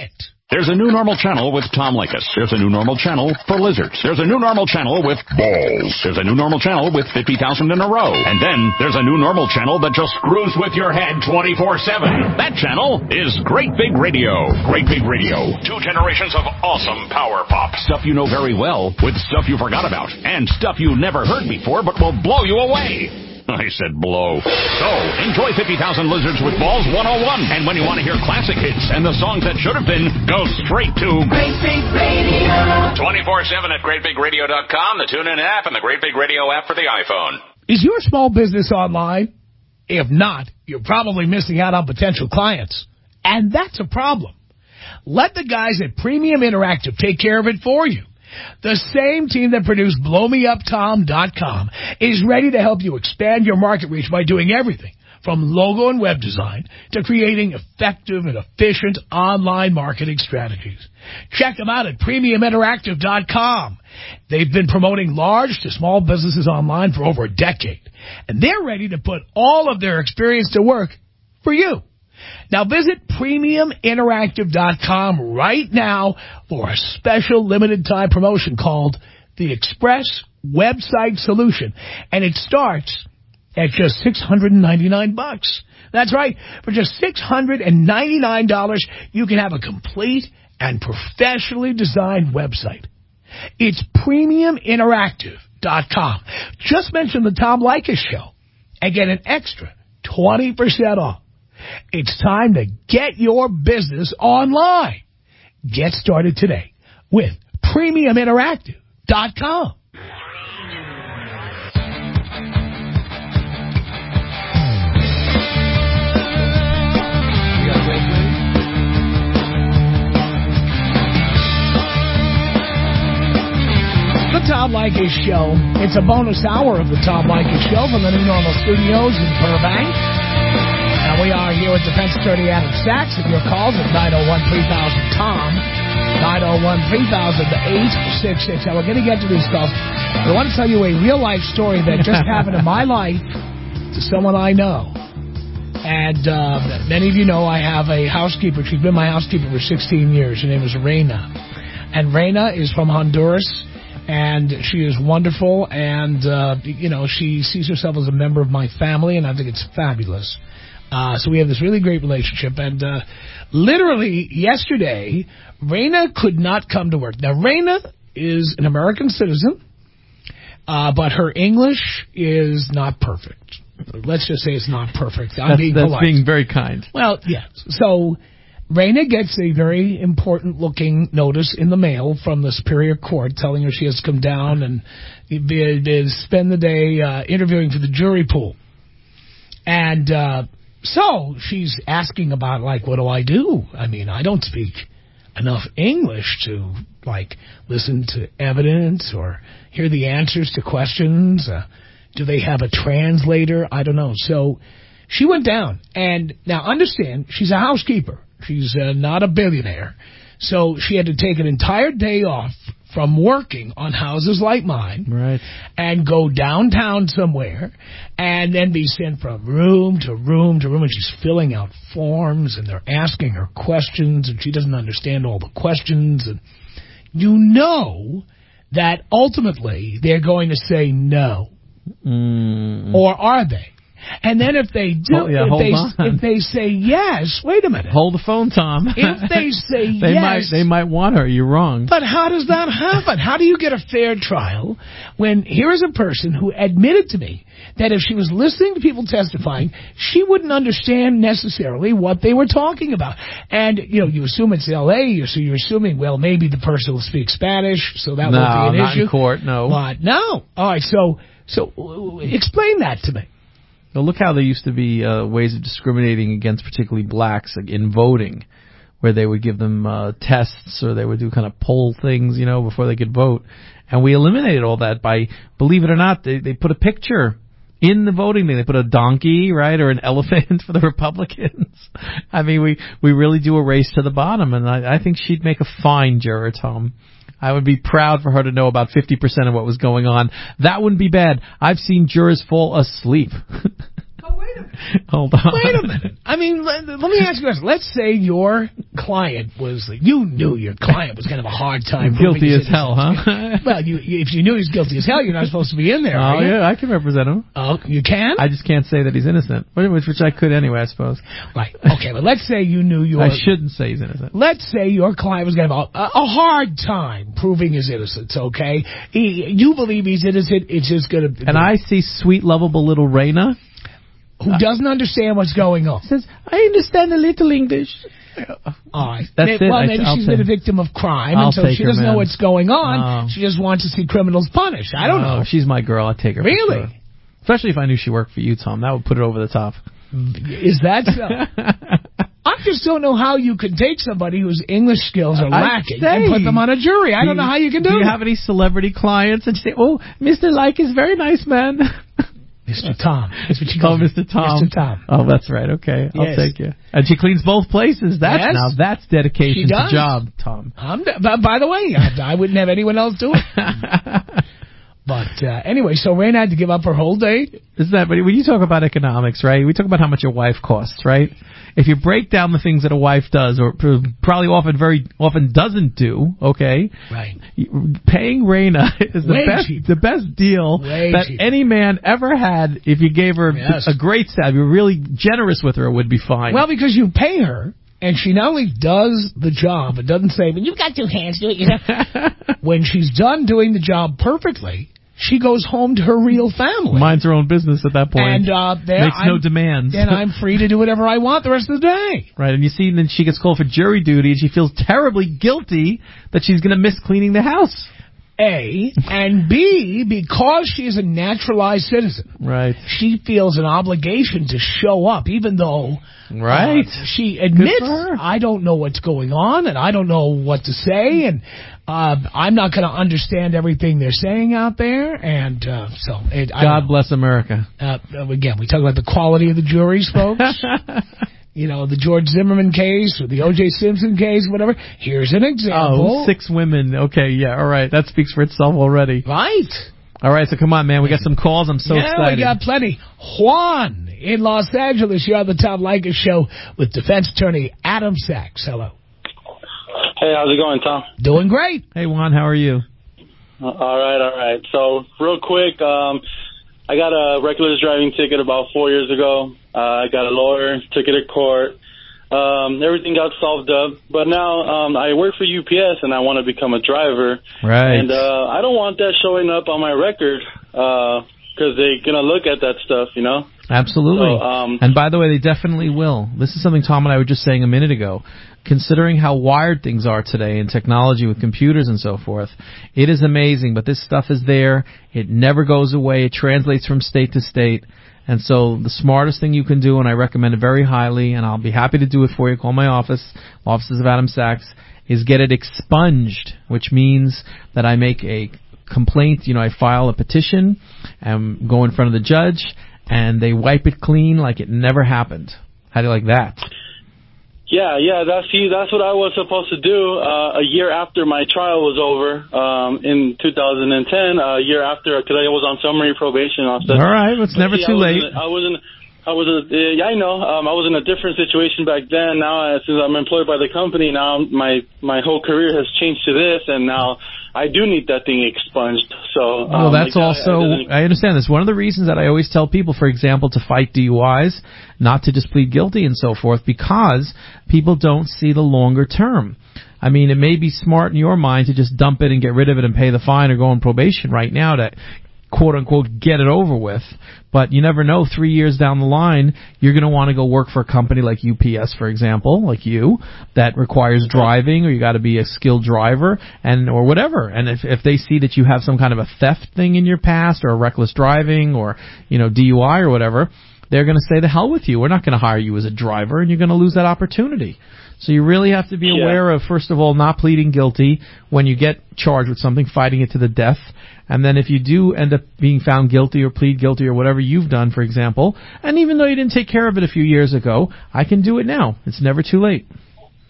There's a new normal channel with Tom Leykis. There's a new normal channel for lizards. There's a new normal channel with balls. There's a new normal channel with 50,000 in a row. And then there's a new normal channel that just screws with your head 24/7. That channel is Great Big Radio. Great Big Radio. 2 generations of awesome power pop. Stuff you know very well with stuff you forgot about. And stuff you never heard before but will blow you away. I said blow. So, enjoy 50,000 Lizards with Balls 101. And when you want to hear classic hits and the songs that should have been, go straight to Great Big Radio. 24/7 at GreatBigRadio.com, the TuneIn app, and the Great Big Radio app for the iPhone. Is your small business online? If not, you're probably missing out on potential clients. And that's a problem. Let the guys at Premium Interactive take care of it for you. The same team that produced BlowMeUpTom.com is ready to help you expand your market reach by doing everything from logo and web design to creating effective and efficient online marketing strategies. Check them out at PremiumInteractive.com. They've been promoting large to small businesses online for over a decade, and they're ready to put all of their experience to work for you. Now visit PremiumInteractive.com right now for a special limited-time promotion called the Express Website Solution, and it starts at just $699. That's right. For just $699, you can have a complete and professionally designed website. It's PremiumInteractive.com. Just mention the Tom Leykis Show and get an extra 20% off. It's time to get your business online. Get started today with PremiumInteractive.com. The Tom Leykis Show. It's a bonus hour of the Tom Leykis Show from the New Normal Studios in Burbank. And we are here with defense attorney Adam Sachs. And your calls at 901-3000-TOM, 901-3000-866. Now, we're going to get to these calls. I want to tell you a real-life story that just happened in my life to someone I know. And many of you know I have a housekeeper. She's been my housekeeper for 16 years. Her name is Reina. And Reina is from Honduras. And she is wonderful. And, she sees herself as a member of my family. And I think it's fabulous. So we have this really great relationship. And literally yesterday, Reina could not come to work. Now, Reina is an American citizen, but her English is not perfect. Let's just say it's not perfect. That's being very kind. Well, yes. So Reina gets a very important-looking notice in the mail from the Superior Court telling her she has to come down and spend the day interviewing for the jury pool. And so she's asking about, what do I do? I mean, I don't speak enough English to, listen to evidence or hear the answers to questions. Do they have a translator? I don't know. So she went down. And now understand, she's a housekeeper. She's not a billionaire. So she had to take an entire day off from working on houses like mine, right, and go downtown somewhere and then be sent from room to room to room. And she's filling out forms, and they're asking her questions, and she doesn't understand all the questions. And you know that ultimately they're going to say no. Or are they? And then if they do, if they say yes, wait a minute. Hold the phone, Tom. If they say yes. They might want her. You're wrong. But how does that happen? How do you get a fair trial when here is a person who admitted to me that if she was listening to people testifying, she wouldn't understand necessarily what they were talking about. And, you assume it's L.A., so you're assuming, well, maybe the person will speak Spanish, so that won't be an issue. No, not in court, no. But no. All right, so explain that to me. Now look how there used to be ways of discriminating against particularly blacks in voting, where they would give them tests or they would do kind of poll things, before they could vote. And we eliminated all that by, believe it or not, they put a picture in the voting thing. They put a donkey, right, or an elephant for the Republicans. I mean, we really do a race to the bottom, and I think she'd make a fine juror, Tom. I would be proud for her to know about 50% of what was going on. That wouldn't be bad. I've seen jurors fall asleep. Oh, wait a minute. Hold on. Wait a minute. I mean, let me ask you this. Let's say your client you knew your client was going to have a hard time. Guilty as hell, huh? Well, if you knew he's guilty as hell, you're not supposed to be in there. Oh, yeah, I can represent him. Oh, you can? I just can't say that he's innocent, which I could anyway, I suppose. Right. Okay, but let's say you knew I shouldn't say he's innocent. Let's say your client was going to have a hard time proving his innocence, okay? You believe he's innocent, it's just going to... And I see sweet, lovable little Raina, who doesn't understand what's going on. Says, I understand a little English. All right. That's it. Well, maybe she's been a victim of crime, and so she doesn't know what's going on. She just wants to see criminals punished. I don't know. She's my girl. I'd take her. Really? For sure. Especially if I knew she worked for you, Tom. That would put it over the top. Is that so? I just don't know how you can take somebody whose English skills are lacking and put them on a jury. I don't know how you can do it. Do you have any celebrity clients? And say, oh, Mr. Like is a very nice man. Mr. Tom. That's what she calls Mr. Tom. Mr. Tom. Oh, that's right. Okay. Yes. I'll take you. And she cleans both places. Now that's dedication to job, Tom. By the way, I wouldn't have anyone else do it. But anyway, so Raina had to give up her whole day. Isn't that? But when you talk about economics, right? We talk about how much a wife costs, right? If you break down the things that a wife does, or probably very often doesn't do, okay? Right. Paying Raina is the best deal that any man ever had. If you gave her a great salary, you're really generous with her, it would be fine. Well, because you pay her. And she not only does the job, it doesn't say, but you've got two hands, do it yourself. When she's done doing the job perfectly, she goes home to her real family. Minds her own business at that point. And makes no demands. And I'm free to do whatever I want the rest of the day. Right, and you see, then she gets called for jury duty, and she feels terribly guilty that she's going to miss cleaning the house. A, and B, because she is a naturalized citizen, right? She feels an obligation to show up, even though she admits, I don't know what's going on, and I don't know what to say, and I'm not going to understand everything they're saying out there, and God bless America. Again, we talk about the quality of the juries, folks. You know, the George Zimmerman case or the O.J. Simpson case, whatever. Here's an example. 6 women. Okay, yeah, all right. That speaks for itself already. Right. All right, so come on, man. We got some calls. I'm so excited. Yeah, we got plenty. Juan in Los Angeles. You're on the Tom Leykis Show with defense attorney Adam Sachs. Hello. Hey, how's it going, Tom? Doing great. Hey, Juan, how are you? All right. So, real quick, I got a reckless driving ticket about 4 years ago. I got a lawyer, took it to court. Everything got solved up. But now I work for UPS, and I want to become a driver. Right. And I don't want that showing up on my record because they're going to look at that stuff, you know? Absolutely. So, and by the way, they definitely will. This is something Tom and I were just saying a minute ago. Considering how wired things are today in technology with computers and so forth, it is amazing. But this stuff is there. It never goes away. It translates from state to state. And so the smartest thing you can do, and I recommend it very highly, and I'll be happy to do it for you, call my offices of Adam Sachs, is get it expunged, which means that I make a complaint, I file a petition and go in front of the judge, and they wipe it clean like it never happened. How do you like that? Yeah, that's what I was supposed to do a year after my trial was over in 2010, a year after, because I was on summary probation. All right, it's never too late. I was in a different situation back then. Now, since I'm employed by the company, now my whole career has changed to this, and now I do need that thing expunged. So, well, that's I understand this. One of the reasons that I always tell people, for example, to fight DUIs, not to just plead guilty and so forth, because people don't see the longer term. I mean, it may be smart in your mind to just dump it and get rid of it and pay the fine or go on probation right now to quote-unquote get it over with, but you never know. 3 years down the line, you're going to want to go work for a company like UPS, for example, like you, that requires driving, or you got to be a skilled driver, or whatever. And if they see that you have some kind of a theft thing in your past, or a reckless driving, or DUI or whatever, they're going to say, the hell with you. We're not going to hire you as a driver, and you're going to lose that opportunity. So you really have to be aware of, first of all, not pleading guilty when you get charged with something, fighting it to the death. And then if you do end up being found guilty or plead guilty or whatever you've done, for example, and even though you didn't take care of it a few years ago, I can do it now. It's never too late.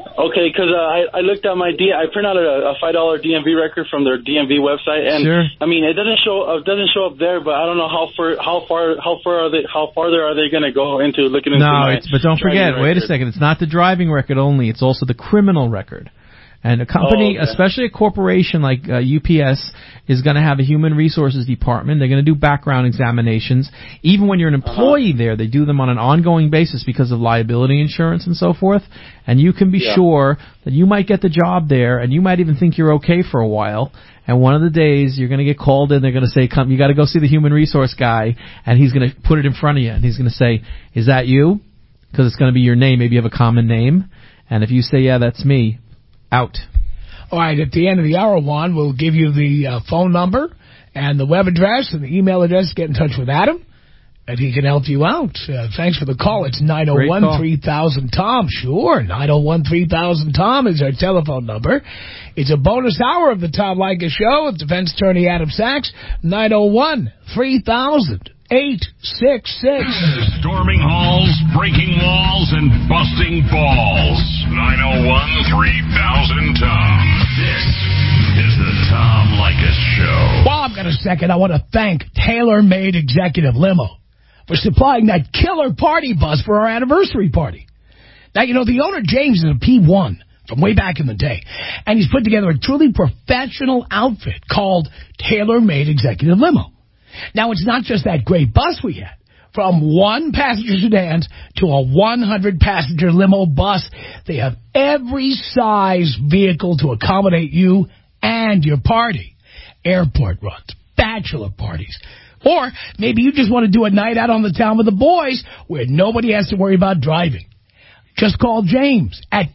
Okay, because I looked at my I print out a $5 DMV record from their DMV website, and Sure. I mean it doesn't show up there, but I don't know how farther are they going to go into looking into my but don't forget. driving Wait a record? second. It's not the driving record only. It's also the criminal record. And a company, especially a corporation like UPS, is going to have a human resources department. They're going to do background examinations. Even when you're an employee there, they do them on an ongoing basis because of liability insurance and so forth. And you can be sure that you might get the job there, and you might even think you're okay for a while. And one of the days you're going to get called in. They're going to say, "Come, you got to go see the human resource guy," and he's going to put it in front of you, and he's going to say, "Is that you?" Because it's going to be your name. Maybe you have a common name. And if you say, "Yeah, that's me," out. All right, at the end of the hour, Juan, we'll give you the phone number and the web address and the email address. Get in touch with Adam, and he can help you out. Thanks for the call. It's 901-3000-TOM. Sure, 901-3000-TOM is our telephone number. It's a bonus hour of the Tom Leykis Show with defense attorney Adam Sachs. 901-3000. 866. Storming halls, breaking walls, and busting balls. 901-3000-TOM. This is the Tom Leykis Show. While I've got a second, I want to thank TaylorMade Executive Limo for supplying that killer party bus for our anniversary party. Now, you know, the owner, James, is a P1 from way back in the day, and he's put together a truly professional outfit called TaylorMade Executive Limo. Now, it's not just that great bus we had. From 1-passenger sedans to a 100-passenger limo bus, they have every size vehicle to accommodate you and your party. Airport runs, bachelor parties. Or maybe you just want to do a night out on the town with the boys where nobody has to worry about driving. Just call James at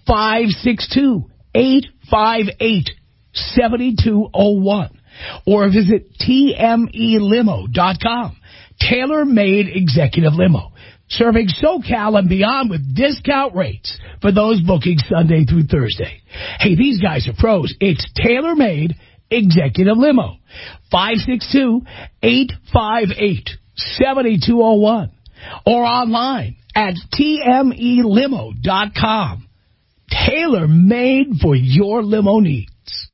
562-858-7201. Or visit TMELimo.com. Tailor-made executive limo. Serving SoCal and beyond with discount rates for those bookings Sunday through Thursday. Hey, these guys are pros. It's tailor-made executive limo. 562-858-7201. Or online at TMELimo.com. Tailor-made for your limo needs.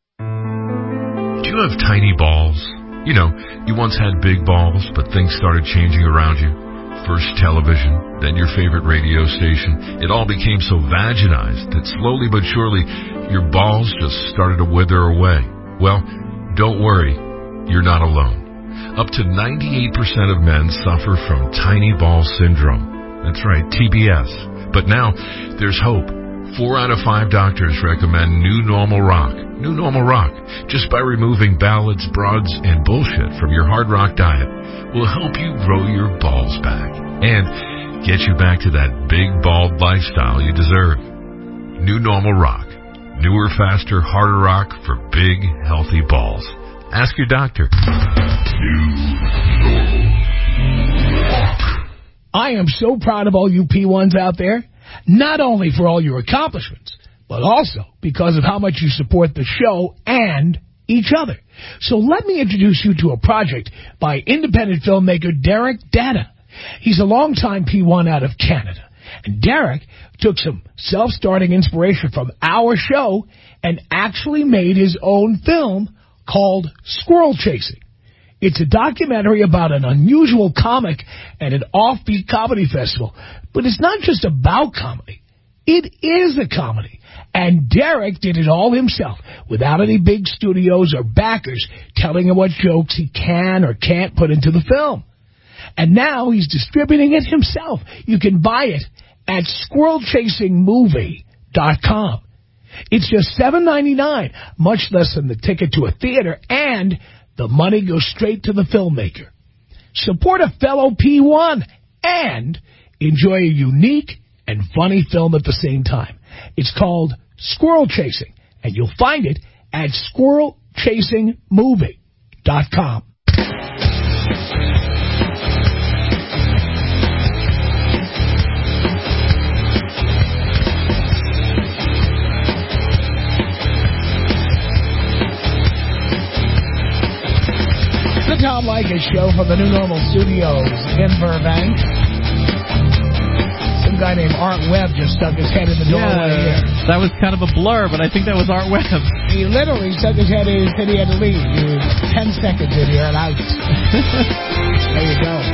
Do you have tiny balls? You know, you once had big balls, but things started changing around you. First television, then your favorite radio station. It all became so vaginized that slowly but surely your balls just started to wither away. Well, don't worry. You're not alone. Up to 98% of men suffer from tiny ball syndrome. That's right, TBS. But now there's hope. 4 out of 5 doctors recommend New Normal Rock. New Normal Rock, just by removing ballads, broads, and bullshit from your hard rock diet, will help you grow your balls back and get you back to that big, bald lifestyle you deserve. New Normal Rock. Newer, faster, harder rock for big, healthy balls. Ask your doctor. New Normal Rock. I am so proud of all you P1s out there, not only for all your accomplishments, but also because of how much you support the show and each other. So let me introduce you to a project by independent filmmaker Derek Data. He's a longtime P1 out of Canada. And Derek took some self-starting inspiration from our show and actually made his own film called Squirrel Chasing. It's a documentary about an unusual comic at an offbeat comedy festival. But it's not just about comedy. It is a comedy. And Derek did it all himself, without any big studios or backers telling him what jokes he can or can't put into the film. And now he's distributing it himself. You can buy it at SquirrelChasingMovie.com. It's just $7.99, much less than the ticket to a theater, and the money goes straight to the filmmaker. Support a fellow P1 and enjoy a unique and funny film at the same time. It's called Squirrel Chasing, and you'll find it at SquirrelChasingMovie.com. The Tom Leykis Show from the New Normal Studios in Burbank. some guy named Art Webb just stuck his head in the doorway here. That was kind of a blur, but I think that was Art Webb. He literally stuck his head in and said he had to leave. He was 10 seconds in here and out. There you go.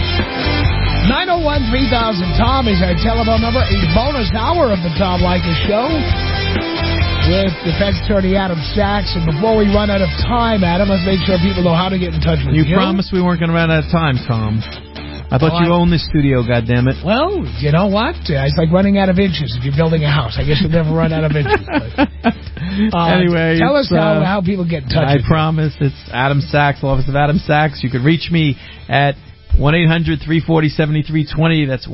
901-3000. Tom is our telephone number. A bonus hour of the Tom Leykis Show with defense attorney Adam Sachs. And before we run out of time, Adam, let's make sure people know how to get in touch with you. You promised we weren't going to run out of time, Tom. I thought you owned this studio, goddammit. Well, you know what? It's like running out of inches if you're building a house. I guess you'll never run out of inches. Anyway, tell us how people get in touch with you. I promise. It's Adam Sachs, Office of Adam Sachs. You can reach me at 1-800-340-7320. That's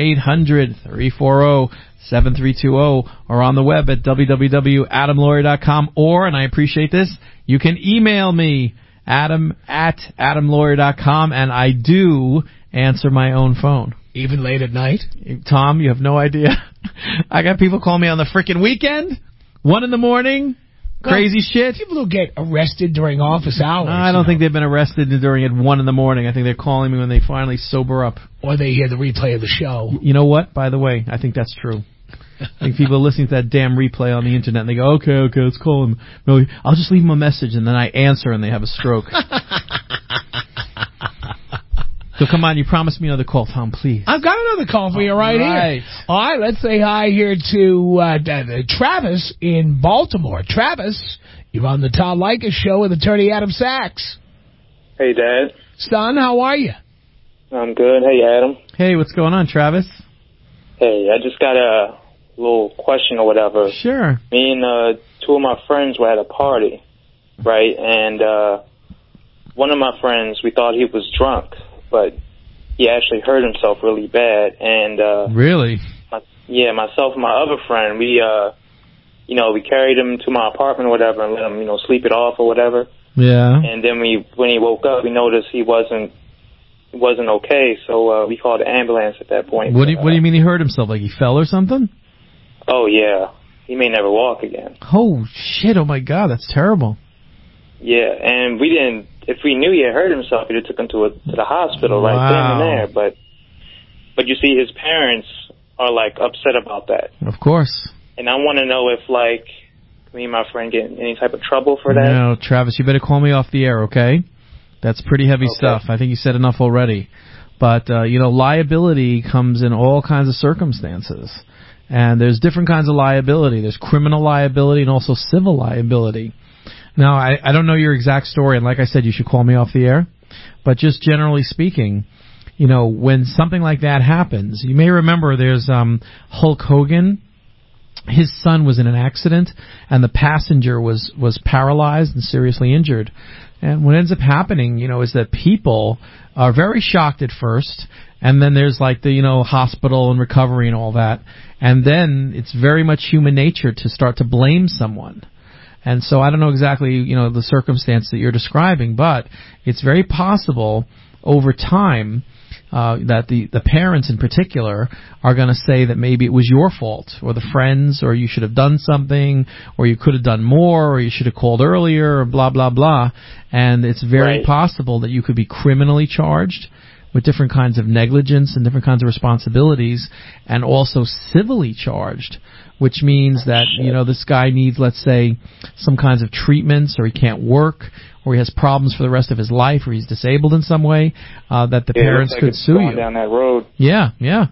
1-800-340-7320. Or on the web at www.adamlawyer.com. Or, and I appreciate this, you can email me, adam@adamlawyer.com, and I do answer my own phone. Even late at night? Tom, you have no idea. I got people call me on the frickin' weekend, 1 in the morning, crazy shit. People who get arrested during office hours. I don't think they've been arrested during at 1 in the morning. I think they're calling me when they finally sober up. Or they hear the replay of the show. You know what? By the way, I think that's true. I think people are listening to that damn replay on the internet and they go, okay, let's call him. No, I'll just leave them a message and then I answer and they have a stroke. So come on, you promised me another call, Tom, please. I've got another call for you right here. All right, let's say hi here to Travis in Baltimore. Travis, you're on the Tom Leykis Show with attorney Adam Sachs. Hey, Dad. Son, how are you? I'm good. Hey, Adam. Hey, what's going on, Travis? Hey, I just got a little question or whatever. Sure. Me and two of my friends were at a party, right? And one of my friends, we thought he was drunk, but he actually hurt himself really bad. And really? Myself and my other friend, we carried him to my apartment or whatever and let him, sleep it off or whatever. Yeah. And then when he woke up, we noticed he wasn't okay, so we called the ambulance at that point. What do you mean he hurt himself? Like he fell or something? Oh, yeah. He may never walk again. Oh, shit. Oh, my God. That's terrible. Yeah, and if we knew he had hurt himself, we'd have took him to the hospital right then and there. But you see, his parents are, upset about that. Of course. And I want to know if, me and my friend get in any type of trouble for that. No, Travis, you better call me off the air, okay? That's pretty heavy stuff. I think you said enough already. But, liability comes in all kinds of circumstances. And there's different kinds of liability. There's criminal liability and also civil liability. Now, I don't know your exact story, and like I said, you should call me off the air. But just generally speaking, when something like that happens, you may remember there's Hulk Hogan. His son was in an accident, and the passenger was paralyzed and seriously injured. And what ends up happening, is that people are very shocked at first, and then there's the, hospital and recovery and all that. And then it's very much human nature to start to blame someone. And so I don't know exactly, the circumstance that you're describing, but it's very possible over time that the parents in particular are going to say that maybe it was your fault, or the friends, or you should have done something, or you could have done more, or you should have called earlier, or blah, blah, blah. And it's very possible that you could be criminally charged with different kinds of negligence and different kinds of responsibilities, and also civilly charged, which means that, this guy needs, let's say, some kinds of treatments, or he can't work, or he has problems for the rest of his life, or he's disabled in some way, that the parents could sue you. Down that road. Yeah.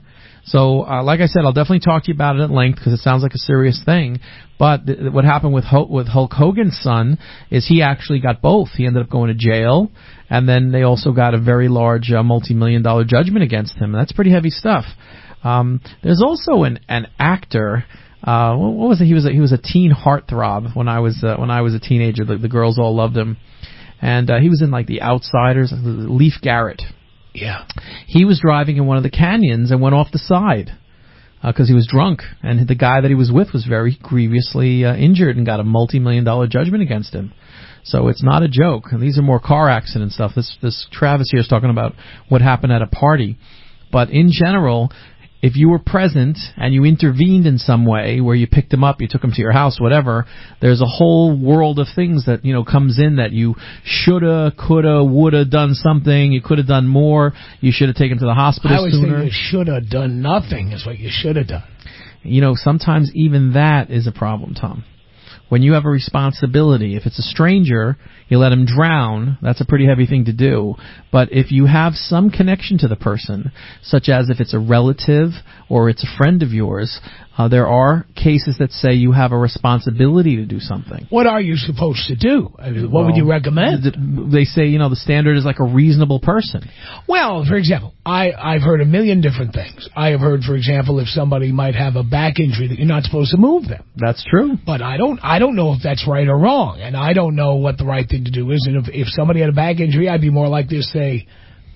So, like I said, I'll definitely talk to you about it at length because it sounds like a serious thing. But what happened with Hulk Hogan's son is he actually got both. He ended up going to jail, and then they also got a very large multi-million-dollar judgment against him. That's pretty heavy stuff. There's also an actor. What was it? He was a teen heartthrob when I was a teenager. The girls all loved him, and he was in The Outsiders. Leif Garrett. Yeah. He was driving in one of the canyons and went off the side because he was drunk, and the guy that he was with was very grievously injured and got a multi-million-dollar judgment against him. So it's not a joke. And these are more car accident stuff. This Travis here is talking about what happened at a party. But in general, if you were present and you intervened in some way where you picked him up, you took him to your house, whatever, there's a whole world of things that, comes in that you shoulda, coulda, woulda done something. You could have done more. You should have taken him to the hospital sooner. I always think you should have done nothing is what you should have done. Sometimes even that is a problem, Tom. When you have a responsibility, if it's a stranger, you let him drown. That's a pretty heavy thing to do. But if you have some connection to the person, such as if it's a relative or it's a friend of yours, there are cases that say you have a responsibility to do something. What are you supposed to do? What would you recommend? They say, the standard is like a reasonable person. Well, for example, I've heard a million different things. I have heard, for example, if somebody might have a back injury that you're not supposed to move them. That's true. But I don't know if that's right or wrong, and I don't know what the right thing to do is. And if somebody had a back injury, I'd be more likely to say,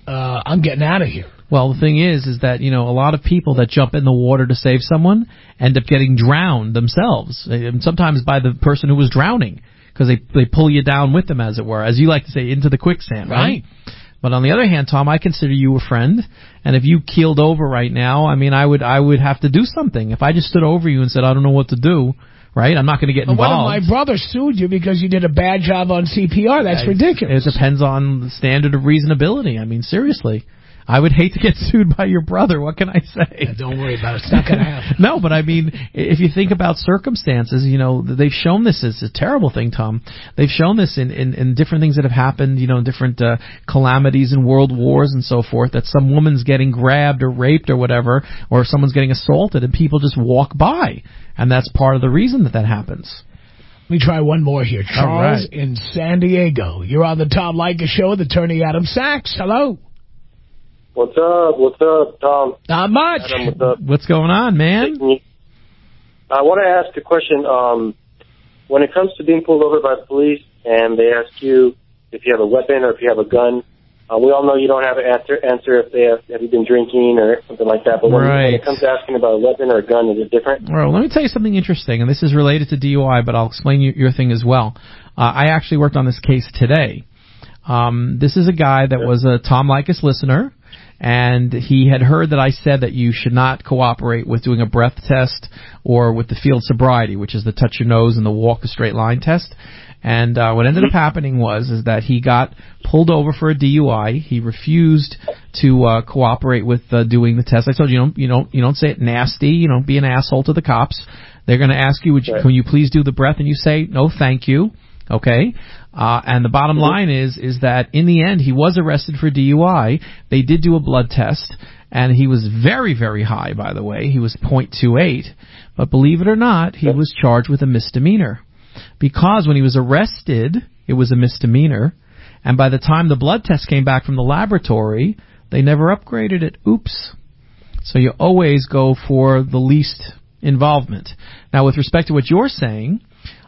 I'm getting out of here. Well, the thing is that, a lot of people that jump in the water to save someone end up getting drowned themselves, and sometimes by the person who was drowning, because they pull you down with them, as it were, as you like to say, into the quicksand, right? But on the other hand, Tom, I consider you a friend, and if you keeled over right now, I would have to do something. If I just stood over you and said, I don't know what to do, right? I'm not going to get involved. One of my brothers sued you because you did a bad job on CPR. That's ridiculous. It depends on the standard of reasonability. Seriously. I would hate to get sued by your brother. What can I say? Yeah, don't worry about it. It's not going to happen. No, but if you think about circumstances, they've shown this as a terrible thing, Tom. They've shown this in different things that have happened, different calamities and world wars and so forth, that some woman's getting grabbed or raped or whatever, or someone's getting assaulted, and people just walk by. And that's part of the reason that happens. Let me try one more here. Charles in San Diego. You're on the Tom Leykis Show with attorney Adam Sachs. Hello. What's up, Tom? Not much. Adam, what's up? What's going on, man? I want to ask a question. When it comes to being pulled over by the police and they ask you if you have a weapon or if you have a gun, we all know you don't have an answer if they have you been drinking or something like that. But when it comes to asking about a weapon or a gun, is it different? Well, let me tell you something interesting, and this is related to DUI, but I'll explain your thing as well. I actually worked on this case today. This is a guy that was a Tom Leykis listener, and he had heard that I said that you should not cooperate with doing a breath test or with the field sobriety, which is the touch your nose and the walk a straight line test. And what ended up happening is that he got pulled over for a DUI. He refused to cooperate with doing the test. I told you, you don't say it nasty. You don't be an asshole to the cops. They're going to ask you, can you please do the breath? And you say, no, thank you. Okay. And the bottom line is that in the end, he was arrested for DUI. They did do a blood test, and he was very, very high, by the way. He was .28. But believe it or not, he was charged with a misdemeanor. Because when he was arrested, it was a misdemeanor. And by the time the blood test came back from the laboratory, they never upgraded it. Oops. So you always go for the least involvement. Now, with respect to what you're saying,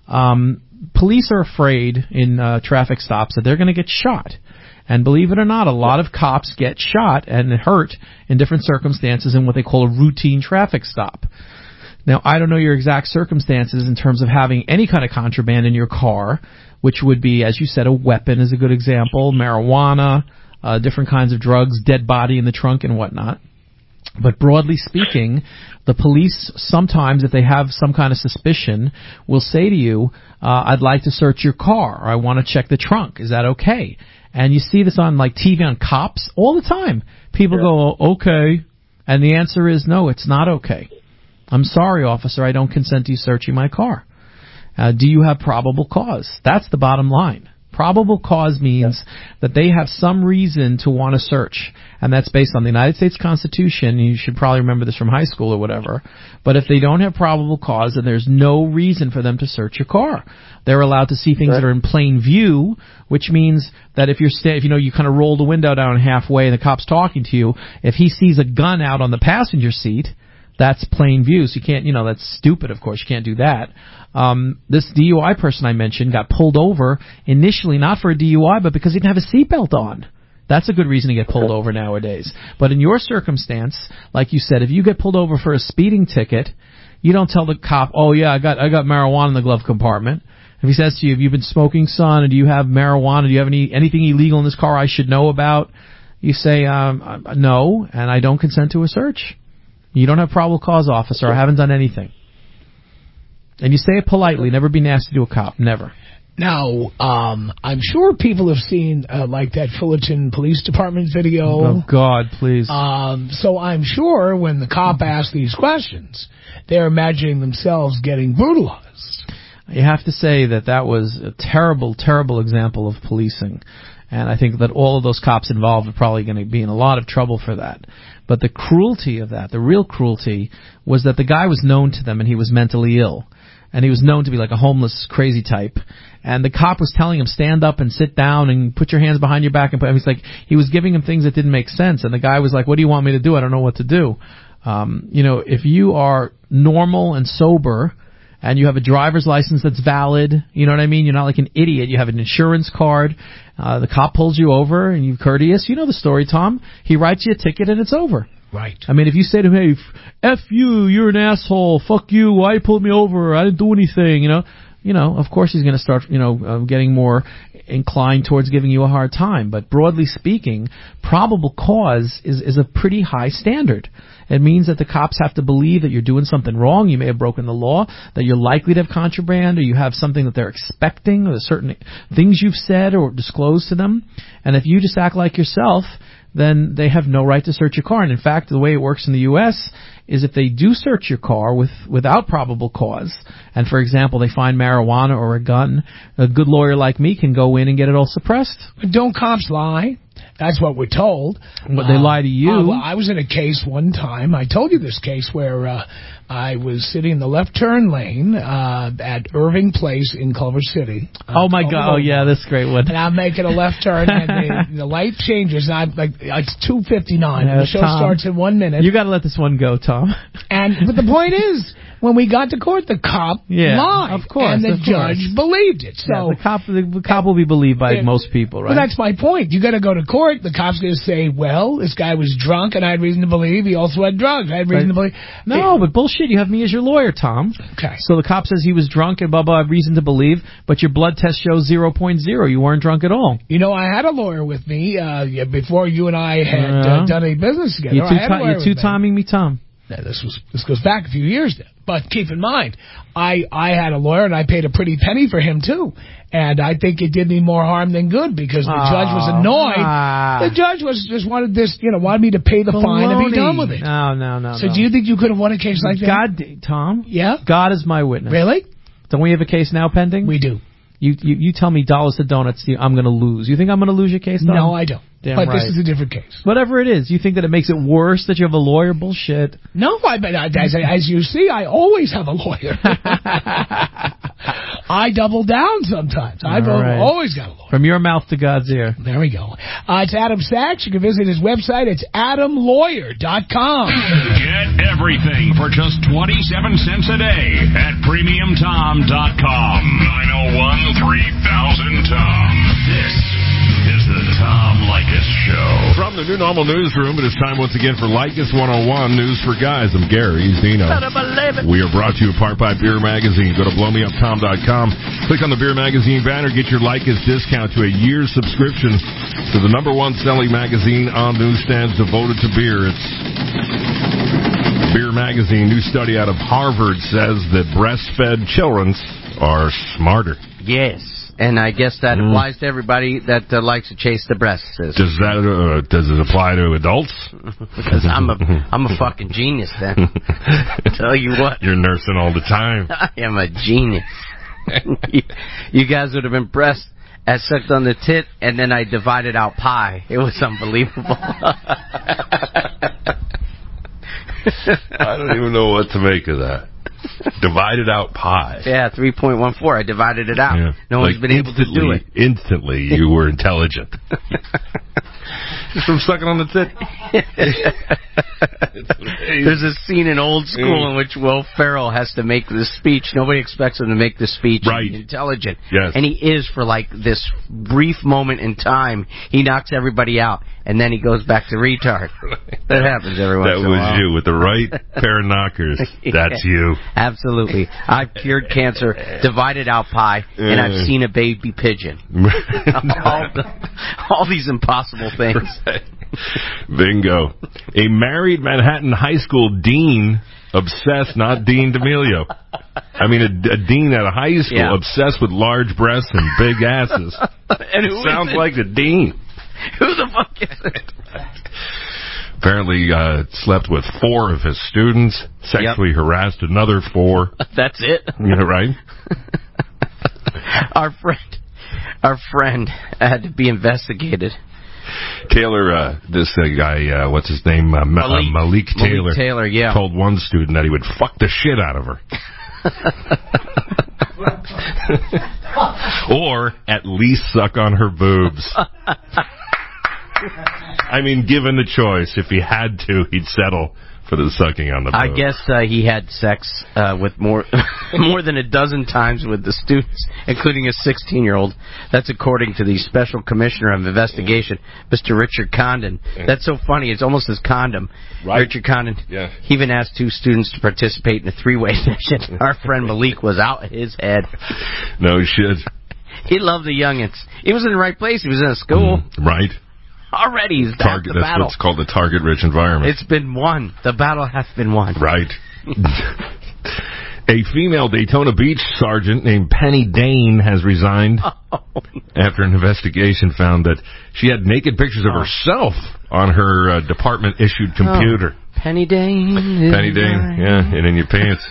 police are afraid in traffic stops that they're going to get shot. And believe it or not, a lot of cops get shot and hurt in different circumstances in what they call a routine traffic stop. Now, I don't know your exact circumstances in terms of having any kind of contraband in your car, which would be, as you said, a weapon is a good example, marijuana, different kinds of drugs, dead body in the trunk and whatnot. But broadly speaking, the police sometimes, if they have some kind of suspicion, will say to you, I'd like to search your car, or I want to check the trunk. Is that okay? And you see this on TV on Cops all the time. People go, okay. And the answer is, no, it's not okay. I'm sorry, officer, I don't consent to you searching my car. Do you have probable cause? That's the bottom line. Probable cause means that they have some reason to want to search, and that's based on the United States Constitution. You should probably remember this from high school or whatever. But if they don't have probable cause, then there's no reason for them to search your car. They're allowed to see things that are in plain view, which means that if you kind of roll the window down halfway and the cop's talking to you, if he sees a gun out on the passenger seat, that's plain view. So you can't, that's stupid, of course. You can't do that. This DUI person I mentioned got pulled over initially not for a DUI, but because he didn't have a seatbelt on. That's a good reason to get pulled over nowadays. But in your circumstance, like you said, if you get pulled over for a speeding ticket, you don't tell the cop, oh yeah, I got marijuana in the glove compartment. If he says to you, have you been smoking, son? Or do you have marijuana? Do you have anything illegal in this car I should know about? You say, no, and I don't consent to a search. You don't have probable cause, officer. I haven't done anything. And you say it politely. Never be nasty to a cop. Never. Now, I'm sure people have seen, like, that Fullerton Police Department video. Oh, God, please. So I'm sure when the cop asks these questions, they're imagining themselves getting brutalized. You have to say that was a terrible, terrible example of policing. And I think that all of those cops involved are probably going to be in a lot of trouble for that. But the cruelty of that, the real cruelty, was that the guy was known to them and he was mentally ill. And he was known to be like a homeless, crazy type. And the cop was telling him, stand up and sit down and put your hands behind your back. And he's like, he was giving him things that didn't make sense. And the guy was like, what do you want me to do? I don't know what to do. If you are normal and sober and you have a driver's license that's valid, you know what I mean? You're not like an idiot. You have an insurance card. The cop pulls you over and you're courteous. You know the story, Tom. He writes you a ticket and it's over. Right. I mean, if you say to him, hey, F you, you're an asshole, fuck you, why you pulled me over, I didn't do anything, of course he's going to start, getting more inclined towards giving you a hard time. But broadly speaking, probable cause is a pretty high standard. It means that the cops have to believe that you're doing something wrong, you may have broken the law, that you're likely to have contraband, or you have something that they're expecting, or certain things you've said or disclosed to them. And if you just act like yourself, then they have no right to search your car. And in fact, the way it works in the U.S. is if they do search your car without probable cause, and for example, they find marijuana or a gun, a good lawyer like me can go in and get it all suppressed. But don't cops lie? That's what we're told. But they lie to you. Well, I was in a case one time. I told you this case where I was sitting in the left turn lane at Irving Place in Culver City. Oh, my God. Oh, yeah, that's a great one. And I'm making a left turn, and the light changes, and I'm like, it's 2:59, and the show starts in 1 minute. You got to let this one go, Tom. But the point is, when we got to court, the cop lied. Of course. And the judge believed it. So the cop will be believed by most people, right? Well, that's my point. You got to go to court. The cop's going to say, well, this guy was drunk, and I had reason to believe he also had drugs. I had reason to believe. No, but bullshit. You have me as your lawyer, Tom. Okay. So the cop says he was drunk and blah, blah, I have reason to believe, but your blood test shows 0.0. You weren't drunk at all. I had a lawyer with me before you and I had done a business together. You're two-timing me, Tom. Now, this goes back a few years now. But keep in mind, I had a lawyer, and I paid a pretty penny for him, too. And I think it did me more harm than good, because the judge was annoyed. The judge just wanted wanted me to pay the fine and be done with it. No. So do you think you could have won a case like that? God, Tom? Yeah? God is my witness. Really? Don't we have a case now pending? We do. You tell me dollars to donuts, I'm going to lose. You think I'm going to lose your case, Tom? No, I don't. Damn but right. This is a different case. Whatever it is, you think that it makes it worse that you have a lawyer? Bullshit. No, as you see, I always have a lawyer. I double down sometimes. I've always got a lawyer. From your mouth to God's ear. There we go. It's Adam Sachs. You can visit his website. It's adamlawyer.com. Get everything for just 27 cents a day at premiumtom.com. 901-3000-TOM. This is the Tom Leykis Show. From the New Normal Newsroom, it is time once again for Leykis 101, News for Guys. I'm Gary Zeno. We are brought to you in part by Beer Magazine. Go to blowmeuptom.com. Click on the Beer Magazine banner. Get your Leykis discount to a year's subscription to the #1 selling magazine on newsstands devoted to beer. It's Beer Magazine. New study out of Harvard says that breastfed children are smarter. Yes. And I guess that applies to everybody that likes to chase the breasts. Does it apply to adults? Because I'm a fucking genius then. Tell you what. You're nursing all the time. I am a genius. You guys would have been impressed. I sucked on the tit, and then I divided out pie. It was unbelievable. I don't even know what to make of that. Divided out pie. Yeah, 3.14. I divided it out. Yeah. No one's been able to do it. Instantly, you were intelligent. Just from sucking on the tit. There's a scene in Old School in which Will Ferrell has to make this speech. Nobody expects him to make the speech. Right. Intelligent. Yes. And he is for like this brief moment in time. He knocks everybody out, and then he goes back to retard. That happens every once in a while. That was you with the right pair of knockers. That's you. Absolutely. I've cured cancer, divided out pie, and I've seen a baby pigeon. All these impossible things. Bingo. A married Manhattan high school dean obsessed, not Dean D'Amelio. I mean, a dean at a high school obsessed with large breasts and big asses. And who sounds like the dean. Who the fuck is it? Apparently slept with 4 of his students, sexually harassed another 4. That's it? Yeah, right? Our friend had to be investigated. Taylor, this guy, what's his name? Malik Taylor. Malik Taylor, yeah. Told one student that he would fuck the shit out of her. Or at least suck on her boobs. I mean, given the choice, if he had to, he'd settle for the sucking on the boobs. I guess he had sex with more than a dozen times with the students, including a 16-year-old. That's according to the Special Commissioner of Investigation, Mr. Richard Condon. That's so funny. It's almost as condom. Right. Richard Condon. Yeah. He even asked 2 students to participate in a 3-way session. Our friend Malik was out of his head. No shit. He loved the youngins. He was in the right place. He was in a school. Right. Already he's back the battle. That's what's called the target-rich environment. It's been won. The battle hath been won. Right. A female Daytona Beach sergeant named Penny Dane has resigned after an investigation found that she had naked pictures of herself on her department-issued computer. Penny Dane. Penny Dane, yeah, and in your pants.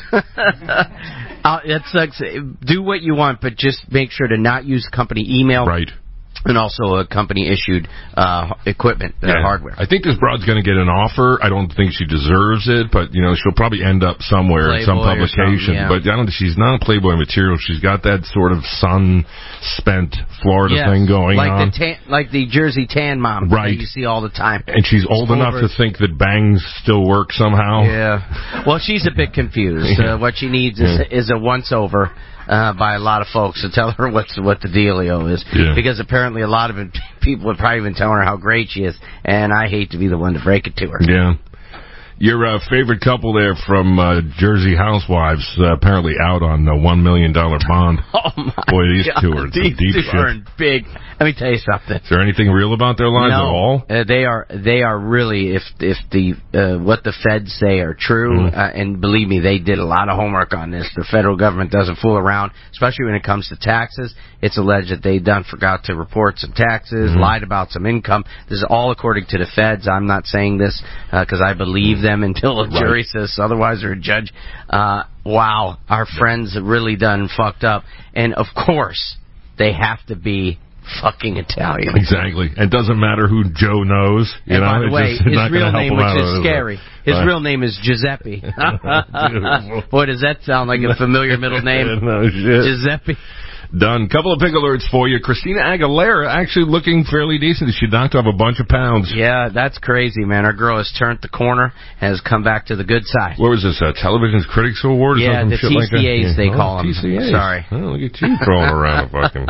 That sucks. Do what you want, but just make sure to not use company email. Right. And also a company-issued equipment, hardware. I think this broad's going to get an offer. I don't think she deserves it, but, you know, she'll probably end up somewhere in some publication. But she's not Playboy material. She's got that sort of sun-spent Florida thing going on. Like the Jersey tan mom that you see all the time. And she's old enough to think that bangs still work somehow. Yeah. Well, she's a bit confused. What she needs is a once-over. By a lot of folks to tell her what the dealio is, because apparently a lot of people have probably been telling her how great she is, and I hate to be the one to break it to her. Yeah. Your favorite couple there from Jersey Housewives apparently out on the $1 million bond. Oh my Boy, these God. two are These deep two shit. are big. Let me tell you something. Is there anything real about their lives at all? They are really, if the what the feds say are true, and believe me, they did a lot of homework on this. The federal government doesn't fool around, especially when it comes to taxes. It's alleged that they forgot to report some taxes, lied about some income. This is all according to the feds. I'm not saying this because I believe them until a jury says otherwise or a judge. Wow, our friends have really done fucked up. And of course, they have to fucking Italian. Exactly. It doesn't matter who Joe knows. And by the way, his real name, which is scary, his real name is Giuseppe. Boy, does that sound like a familiar middle name? No shit. Giuseppe. Done. Couple of big alerts for you. Christina Aguilera actually looking fairly decent. She knocked off a bunch of pounds. Yeah, that's crazy, man. Our girl has turned the corner and has come back to the good side. What was this, Television Critics Award or something? The TCAs, they call them. TCAs. Sorry. Oh, look at you throwing around a fucking...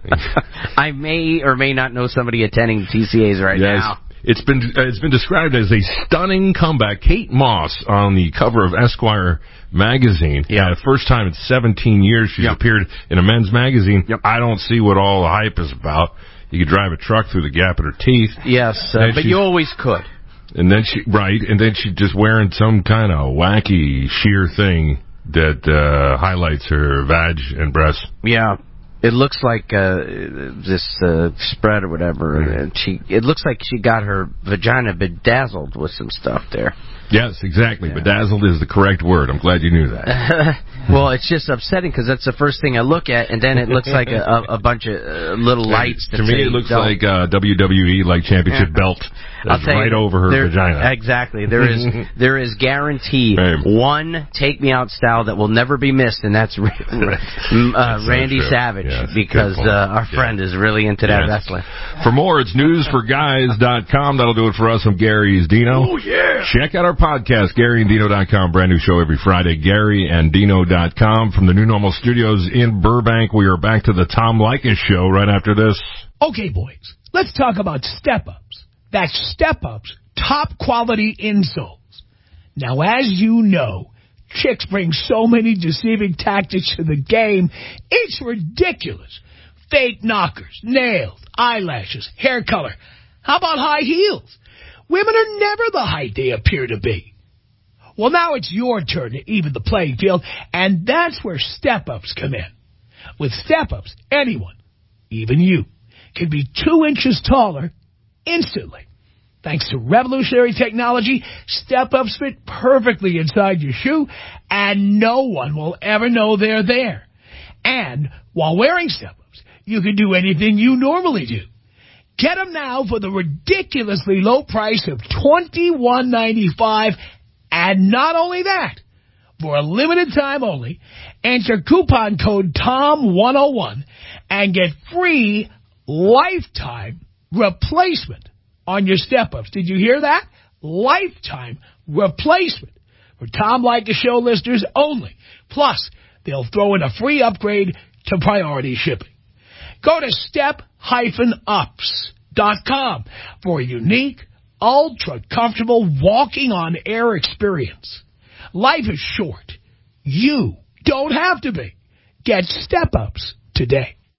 I may or may not know somebody attending TCAs right now. It's been described as a stunning comeback. Kate Moss on the cover of Esquire magazine. Yeah, first time in 17 years she's appeared in a men's magazine. I don't see what all the hype is about. You could drive a truck through the gap in her teeth. Yes, but you always could. And then she's just wearing some kind of wacky sheer thing that highlights her vag and breasts. Yeah. It looks like this spread or whatever, and it looks like she got her vagina bedazzled with some stuff there. Yes, exactly. Yeah. Bedazzled is the correct word. I'm glad you knew that. Well, it's just upsetting because that's the first thing I look at, and then it looks like a bunch of little lights. To me, it looks like WWE championship belt. That's right over her vagina. Exactly. There is guaranteed one take me out style that will never be missed, and that's Randy Savage, because our friend is really into that wrestling. For more, it's newsforguys.com. That'll do it for us. I'm Gary's Dino. Oh, yeah. Check out our podcast, GaryandDino.com. Brand new show every Friday, GaryandDino.com. From the New Normal Studios in Burbank, we are back to the Tom Leykis Show right after this. Okay, boys, let's talk about Step-Ups. That's Step-Ups, top quality insoles. Now, as you know, chicks bring so many deceiving tactics to the game, it's ridiculous. Fake knockers, nails, eyelashes, hair color. How about high heels? Women are never the height they appear to be. Well, now it's your turn to even the playing field, and that's where Step-Ups come in. With Step-Ups, anyone, even you, can be 2 inches taller instantly. Thanks to revolutionary technology, Step-Ups fit perfectly inside your shoe, and no one will ever know they're there. And while wearing Step-Ups, you can do anything you normally do. Get them now for the ridiculously low price of $21.95. And not only that, for a limited time only, enter coupon code TOM101 and get free lifetime replacement on your Step-Ups. Did you hear that? Lifetime replacement for Tom Leykis Show listeners only. Plus, they'll throw in a free upgrade to priority shipping. Go to step-ups.com for a unique, ultra-comfortable walking on air experience. Life is short. You don't have to be. Get Step-Ups today.